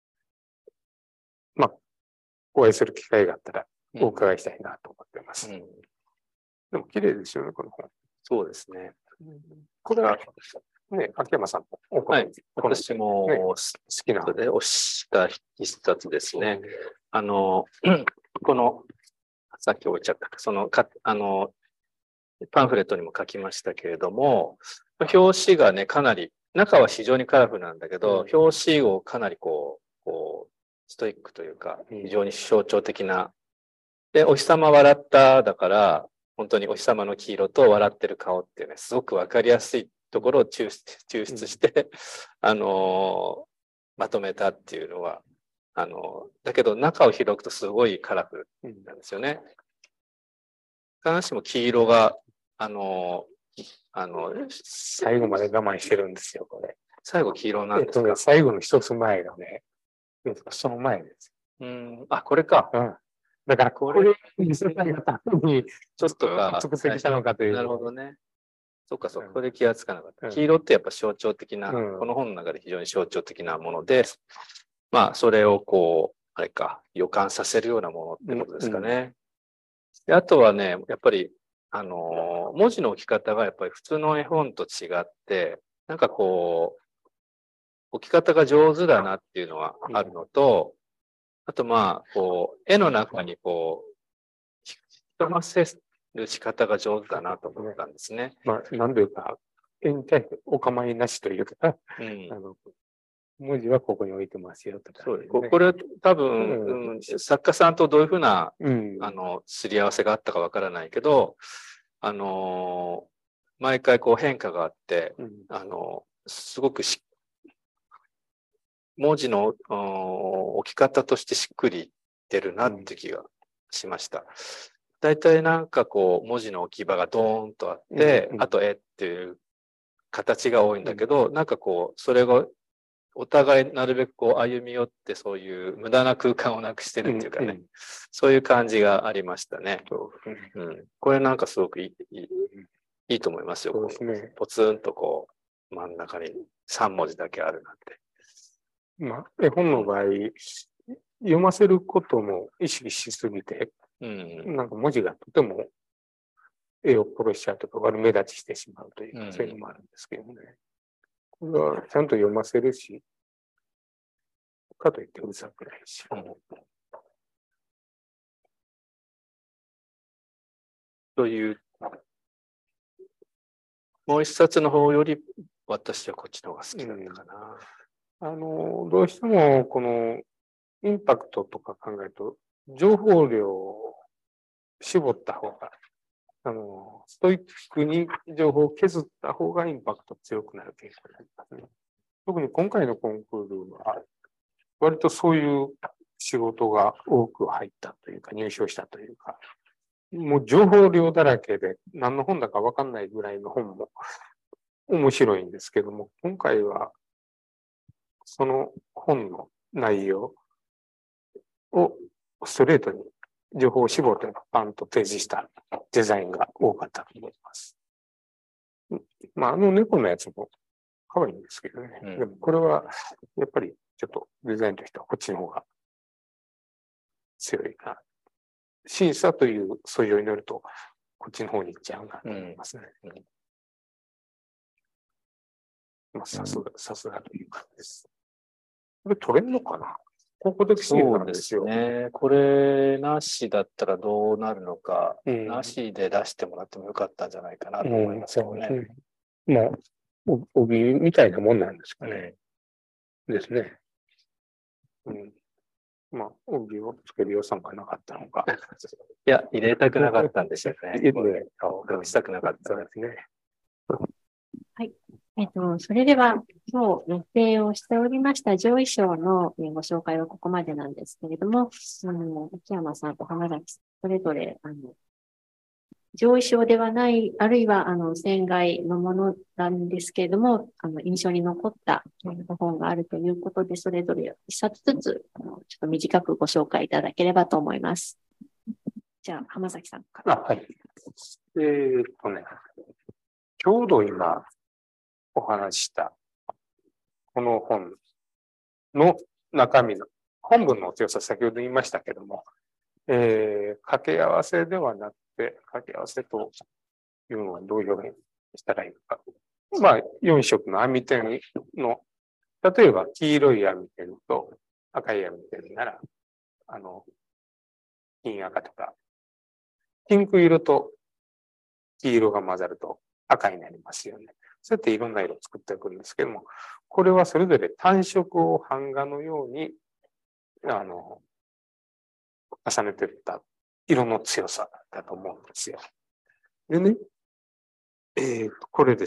Speaker 5: まあ、お会いする機会があったらお伺いしたいなと思っています。うん、でも綺麗ですよね、この本。
Speaker 4: そうですね。
Speaker 5: これは、ね、秋山さんもお
Speaker 4: はい、私も好きなので押した一冊ですね。うん、あの、この、さっき置いちゃった、その、かあの、パンフレットにも書きましたけれども、表紙がね、かなり、中は非常にカラフルなんだけど、うん、表紙をかなりこう、こう、ストイックというか、非常に象徴的な。で、お日様笑っただから、本当にお日様の黄色と笑ってる顔っていうね、すごくわかりやすいところを抽出、抽出して、うん、あの、まとめたっていうのは、あの、だけど中を開くとすごいカラフルなんですよね。必ずしも黄色が、あの、あの、
Speaker 5: 最後まで我慢してるんですよ、これ。
Speaker 4: 最後黄色なんですか？
Speaker 5: えっとね、最後の一つ前がね、その前です。
Speaker 4: うん、あ、これか。
Speaker 5: うん。 だから、これに世界がために
Speaker 4: ちょっとか、
Speaker 5: 作ってきたのかという。
Speaker 4: なるほどね。そっか、そこで気がつかなかった。
Speaker 5: うん
Speaker 4: 黄色ってやっぱ象徴的な、
Speaker 5: うん
Speaker 4: この本の中で非常に象徴的なもので、まあ、それをこう、あれか、予感させるようなものってことですかね。であとはね、やっぱり、あのー、文字の置き方がやっぱり普通の絵本と違って、なんかこう、置き方が上手だなっていうのはあるのと、あとまあ、こう、絵の中にこう、潜ませる仕方が上手だなと思ったんですね。
Speaker 5: まあ、なんというか、絵に対してお構いなしというか、
Speaker 4: うん、
Speaker 5: あの文字はここに置いてますよとか、
Speaker 4: そうです。ここれ多分、
Speaker 5: うん
Speaker 4: うん、作家さんとどういうふうな、
Speaker 5: うん、
Speaker 4: あの、すり合わせがあったかわからないけど、あのー毎回こう変化があって、
Speaker 5: うん
Speaker 4: あの、すごくし、文字のうん置き方としてしっくり出るなって気がしました。大体なんかこう文字の置き場がドーンとあって、
Speaker 5: うんうん
Speaker 4: あと絵っていう形が多いんだけど、なんかこうそれがお互いなるべくこう歩み寄ってそういう無駄な空間をなくしてるっていうかね、
Speaker 5: うんうん
Speaker 4: そういう感じがありましたね。
Speaker 5: そう
Speaker 4: うん、これなんかすごくいい、いい、いいと思いますよ。
Speaker 5: そうですね。
Speaker 4: ポツンとこう真ん中にさん文字だけあるなんて。
Speaker 5: まあ、絵本の場合、読ませることも意識しすぎて、
Speaker 4: うん、
Speaker 5: なんか文字がとても絵を殺しちゃうとか悪目立ちしてしまうというか、
Speaker 4: うん
Speaker 5: そういうのもあるんですけどね。これはちゃんと読ませるし、かといってうるさくないし。
Speaker 4: うん、という、もう一冊の方より私はこっちの方が好きだったかな。
Speaker 5: あの、どうしてもこのインパクトとか考えると、情報量を絞った方が、あの、ストイックに情報を削った方がインパクト強くなる傾向がありますね。特に今回のコンクールは、割とそういう仕事が多く入ったというか、入賞したというか、もう情報量だらけで何の本だか分かんないぐらいの本も面白いんですけども、今回はその本の内容をストレートに情報を絞ってパンと提示したデザインが多かったと思います。まあ、あの猫のやつも可愛いんですけどね。
Speaker 4: うん、
Speaker 5: でもこれはやっぱりちょっとデザインとしてはこっちの方が強いな。審査という素養に乗るとこっちの方に行っちゃうなと思いますね。うんうん、まあ、さすが、さすがという感じです。これ取れるのかな？ここで
Speaker 4: そうですね。これなしだったらどうなるのか、うん、なしで出してもらってもよかったんじゃないかなと思いますけどね。
Speaker 5: うん、まあ、帯みたいなもんなんですかね。うん、ですね。うん、まあ、帯をつける予算がなかったのか。
Speaker 4: いや、入れたくなかったんでしょうね。
Speaker 5: 入れ
Speaker 4: 隠したくなかった
Speaker 5: ですね。
Speaker 3: はい。えっと、それでは、今日予定をしておりました上位賞のご紹介はここまでなんですけれども、あの、秋山さんと浜崎さん、それぞれ、あの、上位賞ではない、あるいは、あの、船外のものなんですけれども、あの、印象に残った本があるということで、それぞれ一冊ずつ、あの、ちょっと短くご紹介いただければと思います。じゃあ、浜崎さんから。
Speaker 5: あ、はい。えーっとね、ちょうど今お話ししたこの本の中身の本文の強さ、先ほど言いましたけども、えー、掛け合わせではなくて、掛け合わせというのはどういう表現したらいいのか。まあ、よん色の網点の、例えば黄色い網点と赤い網点なら、あの、金赤とか、ピンク色と黄色が混ざると赤になりますよね。そうやっていろんな色を作っていくんですけども、これはそれぞれ単色を版画のように、あの、重ねていった色の強さだと思うんですよ。でね、えー、これです。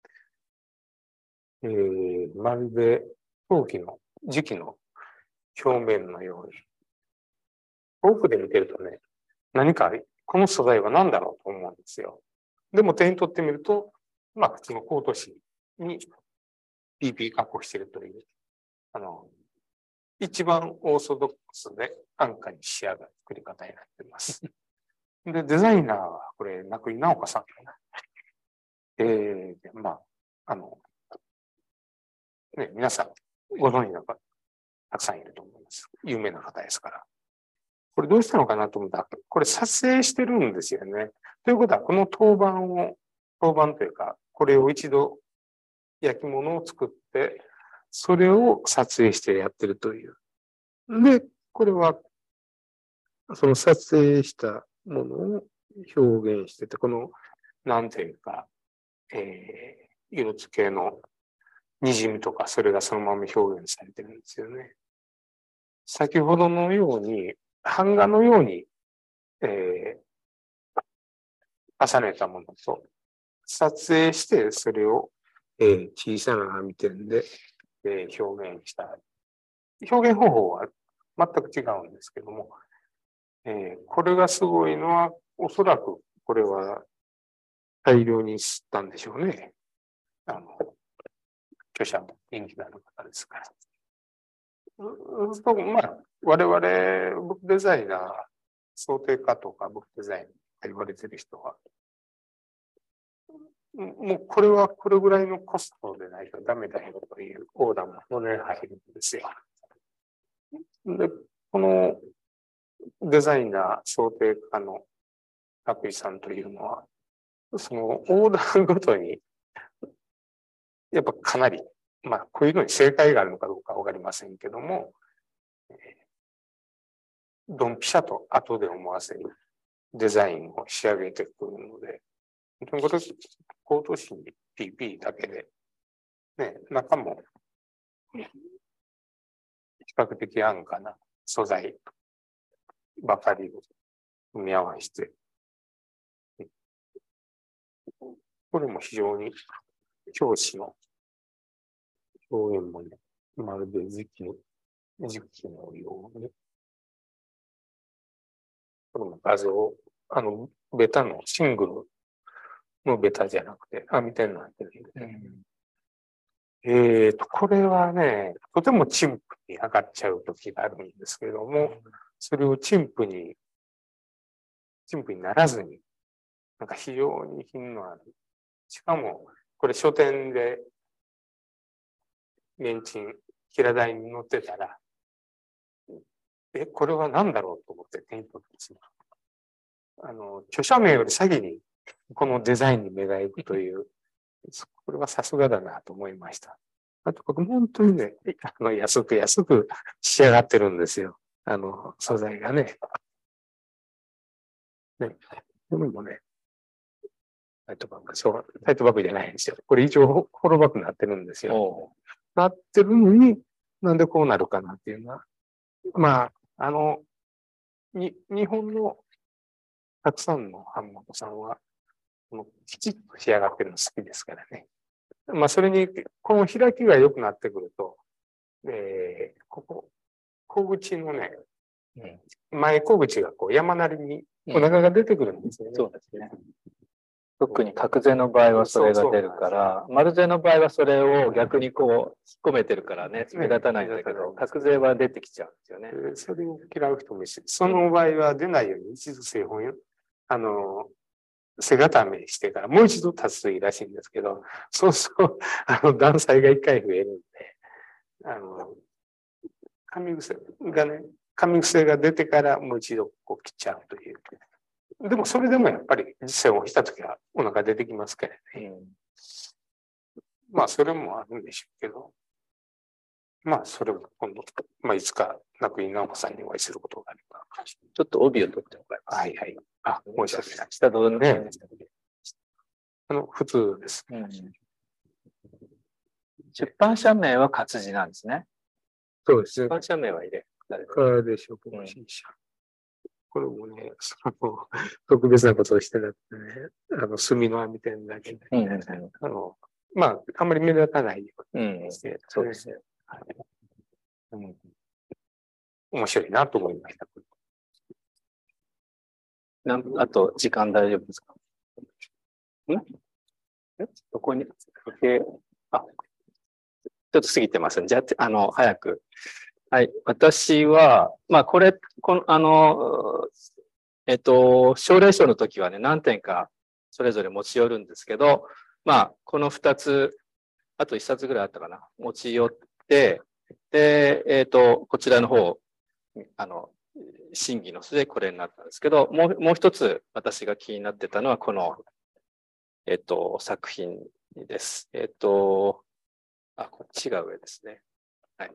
Speaker 5: えー、まるで陶器の磁器の表面のように。遠くで見てるとね、何かこの素材は何だろうと思うんですよ。でも手に取ってみると、まあ普通のコート紙に ピーピー 加工しているという、あの、 一番オーソドックスで安価に仕上がる作り方になっています。で、デザイナーは、これ、名栗直子さんかな。えー、まあ、あの、ね、皆さんご存知の方、たくさんいると思います。有名な方ですから。これどうしたのかなと思ったら、これ撮影してるんですよね。ということは、この当番を、当番というか、これを一度焼き物を作って、それを撮影してやってるという。で、これは、その撮影したものを表現してて、この、なんていうか、えー、色付けの滲みとか、それがそのまま表現されてるんですよね。先ほどのように、版画のように、えー、重ねたものと、撮影して、それを、えー、小さな網点で、えー、表現した。表現方法は全く違うんですけども、えー、これがすごいのは、おそらくこれは大量に吸ったんでしょうね。あの、著者も人気のある方ですから。そうすると、まあ、我々、ブックデザイナー、想定家とかブックデザインと言われてる人は、もうこれはこれぐらいのコストでないとダメだよというオーダーもこの辺入るんですよ。で、このデザイナー、想定家の拓井さんというのは、そのオーダーごとに、やっぱかなり、まあ、こういうのに正解があるのかどうかわかりませんけども、ドンピシャと後で思わせるデザインを仕上げてくるので、本当にこれ、高等紙に ピーピー だけで、ね、中も比較的安価な素材ばかりを組み合わせて、これも非常に表紙の表現もね、まるで磁器の、磁器のように、これも画像、あの、ベタのシングルのベタじゃなくて、網点になってるんで、うんえーと、これはね、とても陳腐に上がっちゃう時があるんですけれども、それを陳腐に、陳腐にならずに、なんか非常に品のある。しかも、これ書店で、メンチン、平台に載ってたら、え、これは何だろうと思って手に取ってしまう。あの、著者名より先に、このデザインに目が行くという、これはさすがだなと思いました。あと、僕本当にね、あの安く安く仕上がってるんですよ。あの、素材がね。ね。でもね、タイトバッグ、そう、タイトバッグじゃないんですよ。これ一応ホロバッグになってるんですよ。なってるのに、なんでこうなるかなっていうのは。まあ、あの、に、日本のたくさんの版元さんは、このきちっと仕上がってるの好きですからね。まあ、それに、この開きが良くなってくると、えー、ここ、小口のね、うん、前小口がこう山なりにお腹が出てくるんですよね。
Speaker 4: そうですね。特に角税の場合はそれが出るから、丸税の場合はそれを逆にこう引っ込めてるからね、目立たないんだけど、角税は出てきちゃうんですよね。
Speaker 5: それを嫌う人もいるし、その場合は出ないように一度製本よ、あの、背固めしてからもう一度立つといいらしいんですけど、そうすると、あの、断裁が一回増えるんで、あの、紙癖がね、紙癖が出てからもう一度こう切っちゃうという。でもそれでもやっぱり線をしたときはお腹出てきますからね。うん、まあそれもあるんでしょうけど、まあそれも今度、まあいつか中井直子さんにお会いすることがあれば。
Speaker 4: ちょっと帯を取ってもらいます。
Speaker 5: はいはい。あ、申し訳ない。
Speaker 4: 下どうね。
Speaker 5: あの、普通です、うん。
Speaker 4: 出版社名は活字なんですね。
Speaker 5: そうですね。
Speaker 4: 出版社名は入れ。
Speaker 5: カでしょう、新社。これもね、その、特別なことをしてなくてね、あの、墨の網点だけで、ね、うん、あの、まあ、あんまり目立たないようにして、うん、そうですね。はい、うん。面白いなと思いました。
Speaker 4: なん、あと、時間大丈夫ですか？んえどこに、あ、ちょっと過ぎてますんで、じゃあ、あの、早く、 はい。私は、まあ、これ、この、あの、えっと、症例書の時はね、何点かそれぞれ持ち寄るんですけど、まあ、このふたつ、あといっさつぐらいあったかな、持ち寄って、で、えっと、こちらの方、あの、審議の末でこれになったんですけど、もう、もう一つ私が気になってたのは、この、えっと、作品です。えっと、あ、こっちが上ですね。はい。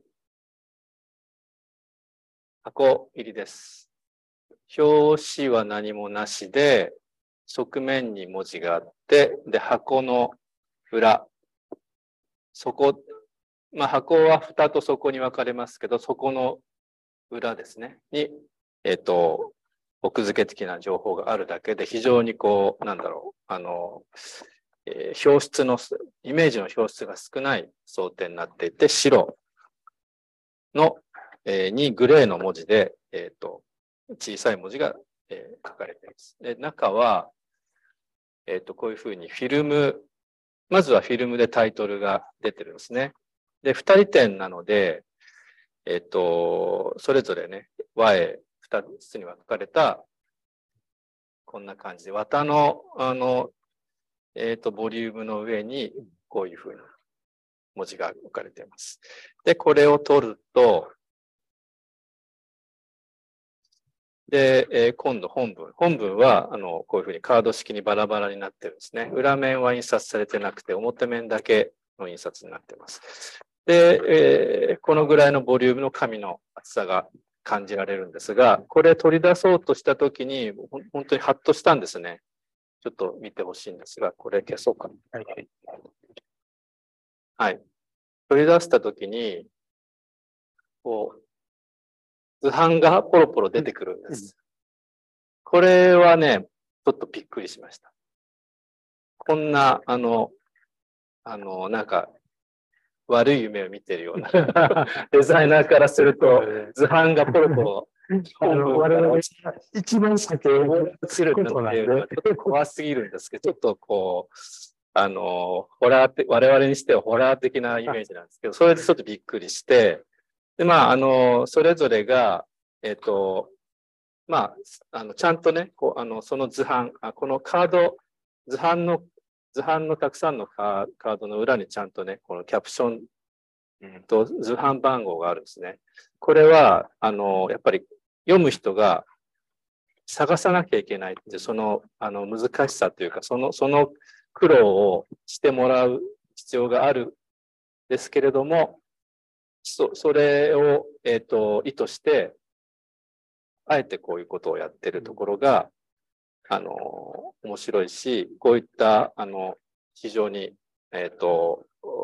Speaker 4: 箱入りです。表紙は何もなしで、側面に文字があって、で、箱の裏、底、まあ、箱は蓋と底に分かれますけど、底の裏ですね、に、えっと、奥付け的な情報があるだけで、非常にこう、なんだろう、あの、えー、表出の、イメージの表出が少ない装丁になっていて、白の、えー、にグレーの文字で、えっと、小さい文字が、えー、書かれています。で、中は、えっと、こういうふうにフィルム、まずはフィルムでタイトルが出てるんですね。で、二人展なので、えっと、それぞれね、和絵二つに分かれた、こんな感じで、綿の、あの、えっと、ボリュームの上に、こういうふうに文字が置かれています。で、これを取ると、で、えー、今度本文。本文は、あの、こういうふうにカード式にバラバラになってるんですね。裏面は印刷されてなくて、表面だけの印刷になっています。で、えー、このぐらいのボリュームの紙の厚さが感じられるんですが、これ取り出そうとしたときに、本当にハッとしたんですね。ちょっと見てほしいんですが、これ消そうか。はい。はい。取り出したときに、こう、図版がポロポロ出てくるんです。これはね、ちょっとびっくりしました。こんな、あの、あの、なんか、悪い夢を見てるようなデザイナーからすると、図版がポロポロ、
Speaker 5: 我々一番先を
Speaker 4: 映るなんていうのはちょっと怖すぎるんですけど、ちょっとこう、あの、ホラーって、我々にしてはホラー的なイメージなんですけど、それでちょっとびっくりして、で、まあ、あの、それぞれが、えっと、まあ、あの、ちゃんとね、こう、あの、その図版、あ、このカード、図版の、図版のたくさんのカードの裏にちゃんとね、このキャプション、うんと、図版番号があるんですね。これは、あの、やっぱり読む人が探さなきゃいけないって、その、あの、難しさというか、その、その苦労をしてもらう必要があるんですけれども、そ, それを、えっと、意図して、あえてこういうことをやってるところが、あの、面白いし、こういった、あの、非常に、えっと、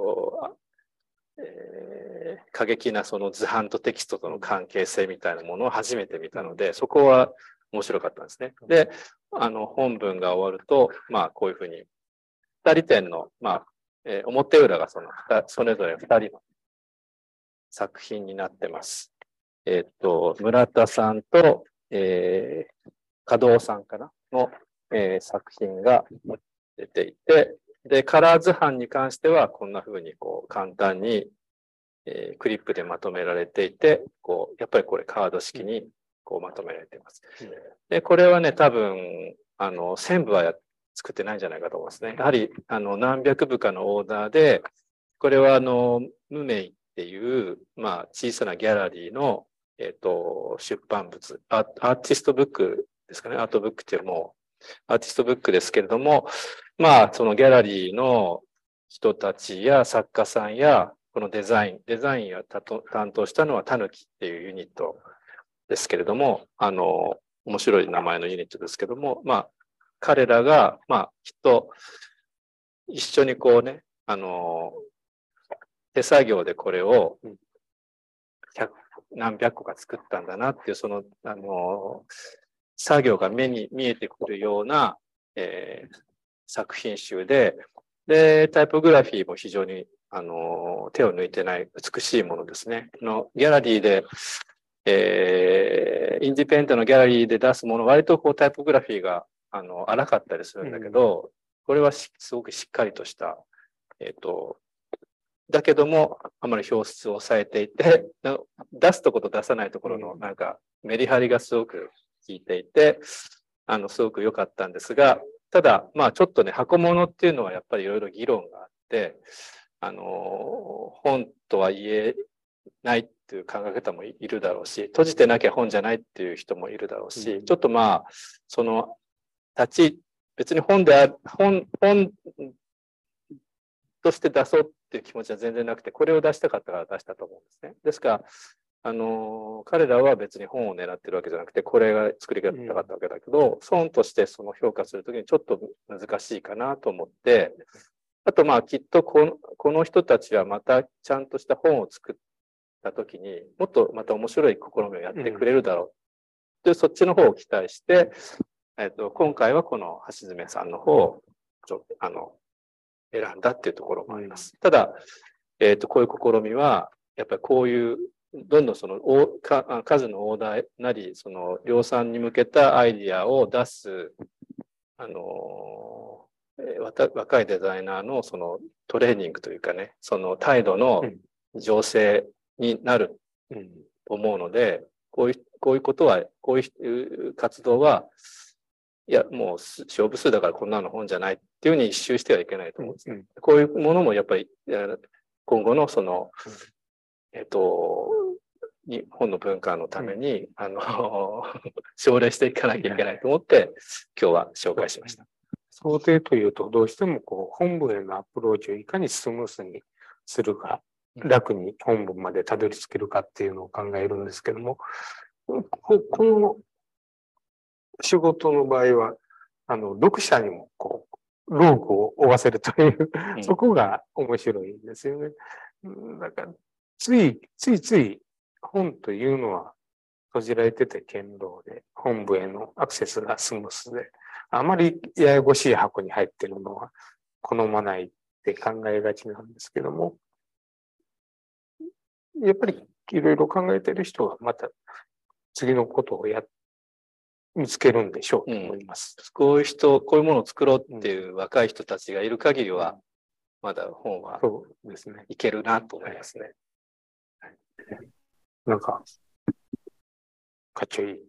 Speaker 4: えー、過激なその図版とテキストとの関係性みたいなものを初めて見たので、そこは面白かったんですね。で、あの、本文が終わると、まあ、こういうふうに、二人展の、まあ、えー、表裏がその、それぞれ二人の作品になってます。えっと、村田さんと、えー、加藤さんかなの、えー、作品が出ていて、で、カラー図版に関しては、こんな風にこう簡単に、えー、クリップでまとめられていて、こう、やっぱりこれカード式にこうまとめられています。で、これはね、多分、あの、せんぶはや作ってないんじゃないかと思いますね。やはり、あの、何百部かのオーダーで、これはあの、無名っていう、まあ、小さなギャラリーの、えっと、出版物、アーティストブックですかね。アートブックっていうもう、アーティストブックですけれども、まあ、そのギャラリーの人たちや作家さんや、このデザイン、デザインを担当したのはタヌキっていうユニットですけれども、あの、面白い名前のユニットですけども、まあ、彼らが、まあ、きっと、一緒にこうね、あの、手作業でこれを百何百個か作ったんだなっていう、その、あの、作業が目に見えてくるような、えー、作品集で、で、タイポグラフィーも非常に、あの、手を抜いてない美しいものですね。のギャラリーで、えー、インディペンデントのギャラリーで出すもの、割とこうタイポグラフィーが、あの、荒かったりするんだけど、うん、これはすごくしっかりとした、えっと、だけども、あまり表出を抑えていて、 出すところと出さないところのなんかメリハリがすごく効いていて、あのすごく良かったんですが、ただまあちょっとね、箱物っていうのはやっぱりいろいろ議論があって、あの本とは言えないっていう考え方もいるだろうし、閉じてなきゃ本じゃないっていう人もいるだろうし、ちょっとまあその立ち別に本である本本として出そうっていう気持ちは全然なくて、これを出したかったから出したと思うんですね。ですからあの彼らは別に本を狙ってるわけじゃなくて、これが作りたかったわけだけど、本としてその評価するときにちょっと難しいかなと思って、あとまあきっとこの、この人たちはまたちゃんとした本を作ったときにもっとまた面白い試みをやってくれるだろう、うん、でそっちの方を期待して、えっと、今回はこの橋爪さんの方をちょっとあの選んだっていうところもあります。ただ、えっと、こういう試みはやっぱりこういうどんどんそのか数のオーダーなりその量産に向けたアイディアを出すあの若いデザイナーのそのトレーニングというかね、その態度の醸成になると思うので、こういうこういうことはこういう活動はいやもう勝負数だからこんなの本じゃないっていうふうに一周してはいけないと思うんですね。こういうものもやっぱり今後のそのえっと日本の文化のために、うん、あの奨励していかなきゃいけないと思って今日は紹介しました。
Speaker 5: 想定というとどうしてもこう本文へのアプローチをいかにスムースにするか、楽に本文までたどり着けるかっていうのを考えるんですけども、この仕事の場合はあの読者にもこうローグを負わせるという、うん、そこが面白いんですよね。だからついついつい本というのは閉じられてて堅牢で本部へのアクセスがスムースで、あまりややこしい箱に入っているのは好まないって考えがちなんですけども、やっぱりいろいろ考えている人はまた次のことをや見つけるんでしょうと思います、
Speaker 4: うん、こういう人こういうものを作ろうっていう若い人たちがいる限りは、まだ本はそうですね、いけるなと思いますね。
Speaker 5: はい、なんかかっちょいい。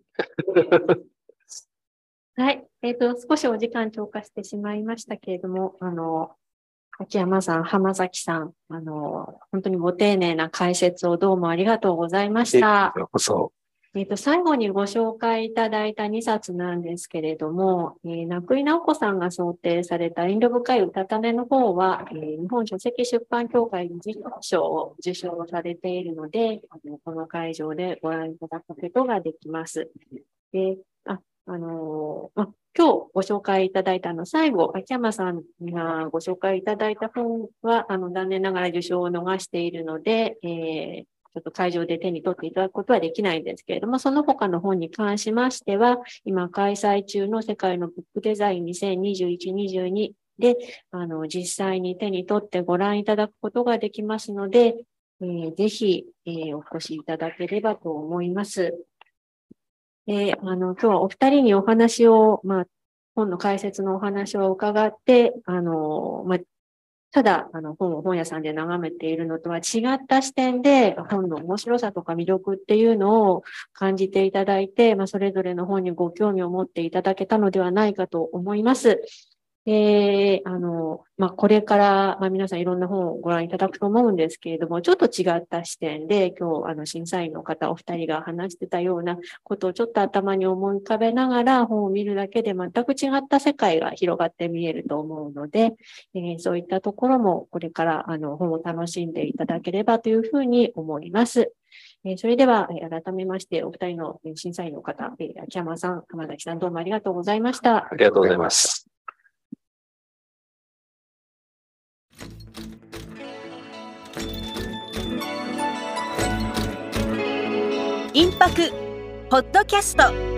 Speaker 3: はい、えっと少しお時間超過してしまいましたけれども、あの秋山さん、浜崎さん、あの本当にご丁寧な解説をどうもありがとうございました。
Speaker 5: こちらこそ。
Speaker 3: えっと、最後にご紹介いただいたにさつなんですけれども、えー、名井直子さんが想定された遠慮深いうたた寝の方は、えー、日本書籍出版協会理事賞を受賞されているので、あのこの会場でご覧いただくことができます。で、あ、あのー、ま、今日ご紹介いただいたの最後、秋山さんがご紹介いただいた本は、あの、残念ながら受賞を逃しているので、えーちょっと会場で手に取っていただくことはできないんですけれども、その他の本に関しましては、今開催中の世界のブックデザインにせんにじゅういち、にじゅうにで、あの、実際に手に取ってご覧いただくことができますので、えー、ぜひ、えー、お越しいただければと思います。えー、あの、今日はお二人にお話を、まあ、本の解説のお話を伺って、あの、まあ、ただ、あの、本を本屋さんで眺めているのとは違った視点で、本の面白さとか魅力っていうのを感じていただいて、まあ、それぞれの本にご興味を持っていただけたのではないかと思います。で、あの、まあ、これから、まあ、皆さんいろんな本をご覧いただくと思うんですけれども、ちょっと違った視点で、今日、あの、審査員の方、お二人が話してたようなことをちょっと頭に思い浮かべながら本を見るだけで全く違った世界が広がって見えると思うので、えー、そういったところもこれから、あの、本を楽しんでいただければというふうに思います。えー、それでは、えー、改めまして、お二人の審査員の方、えー、秋山さん、浜崎さん、どうもありがとうございました。
Speaker 4: ありがとうございました。
Speaker 1: インパクポッドキャスト。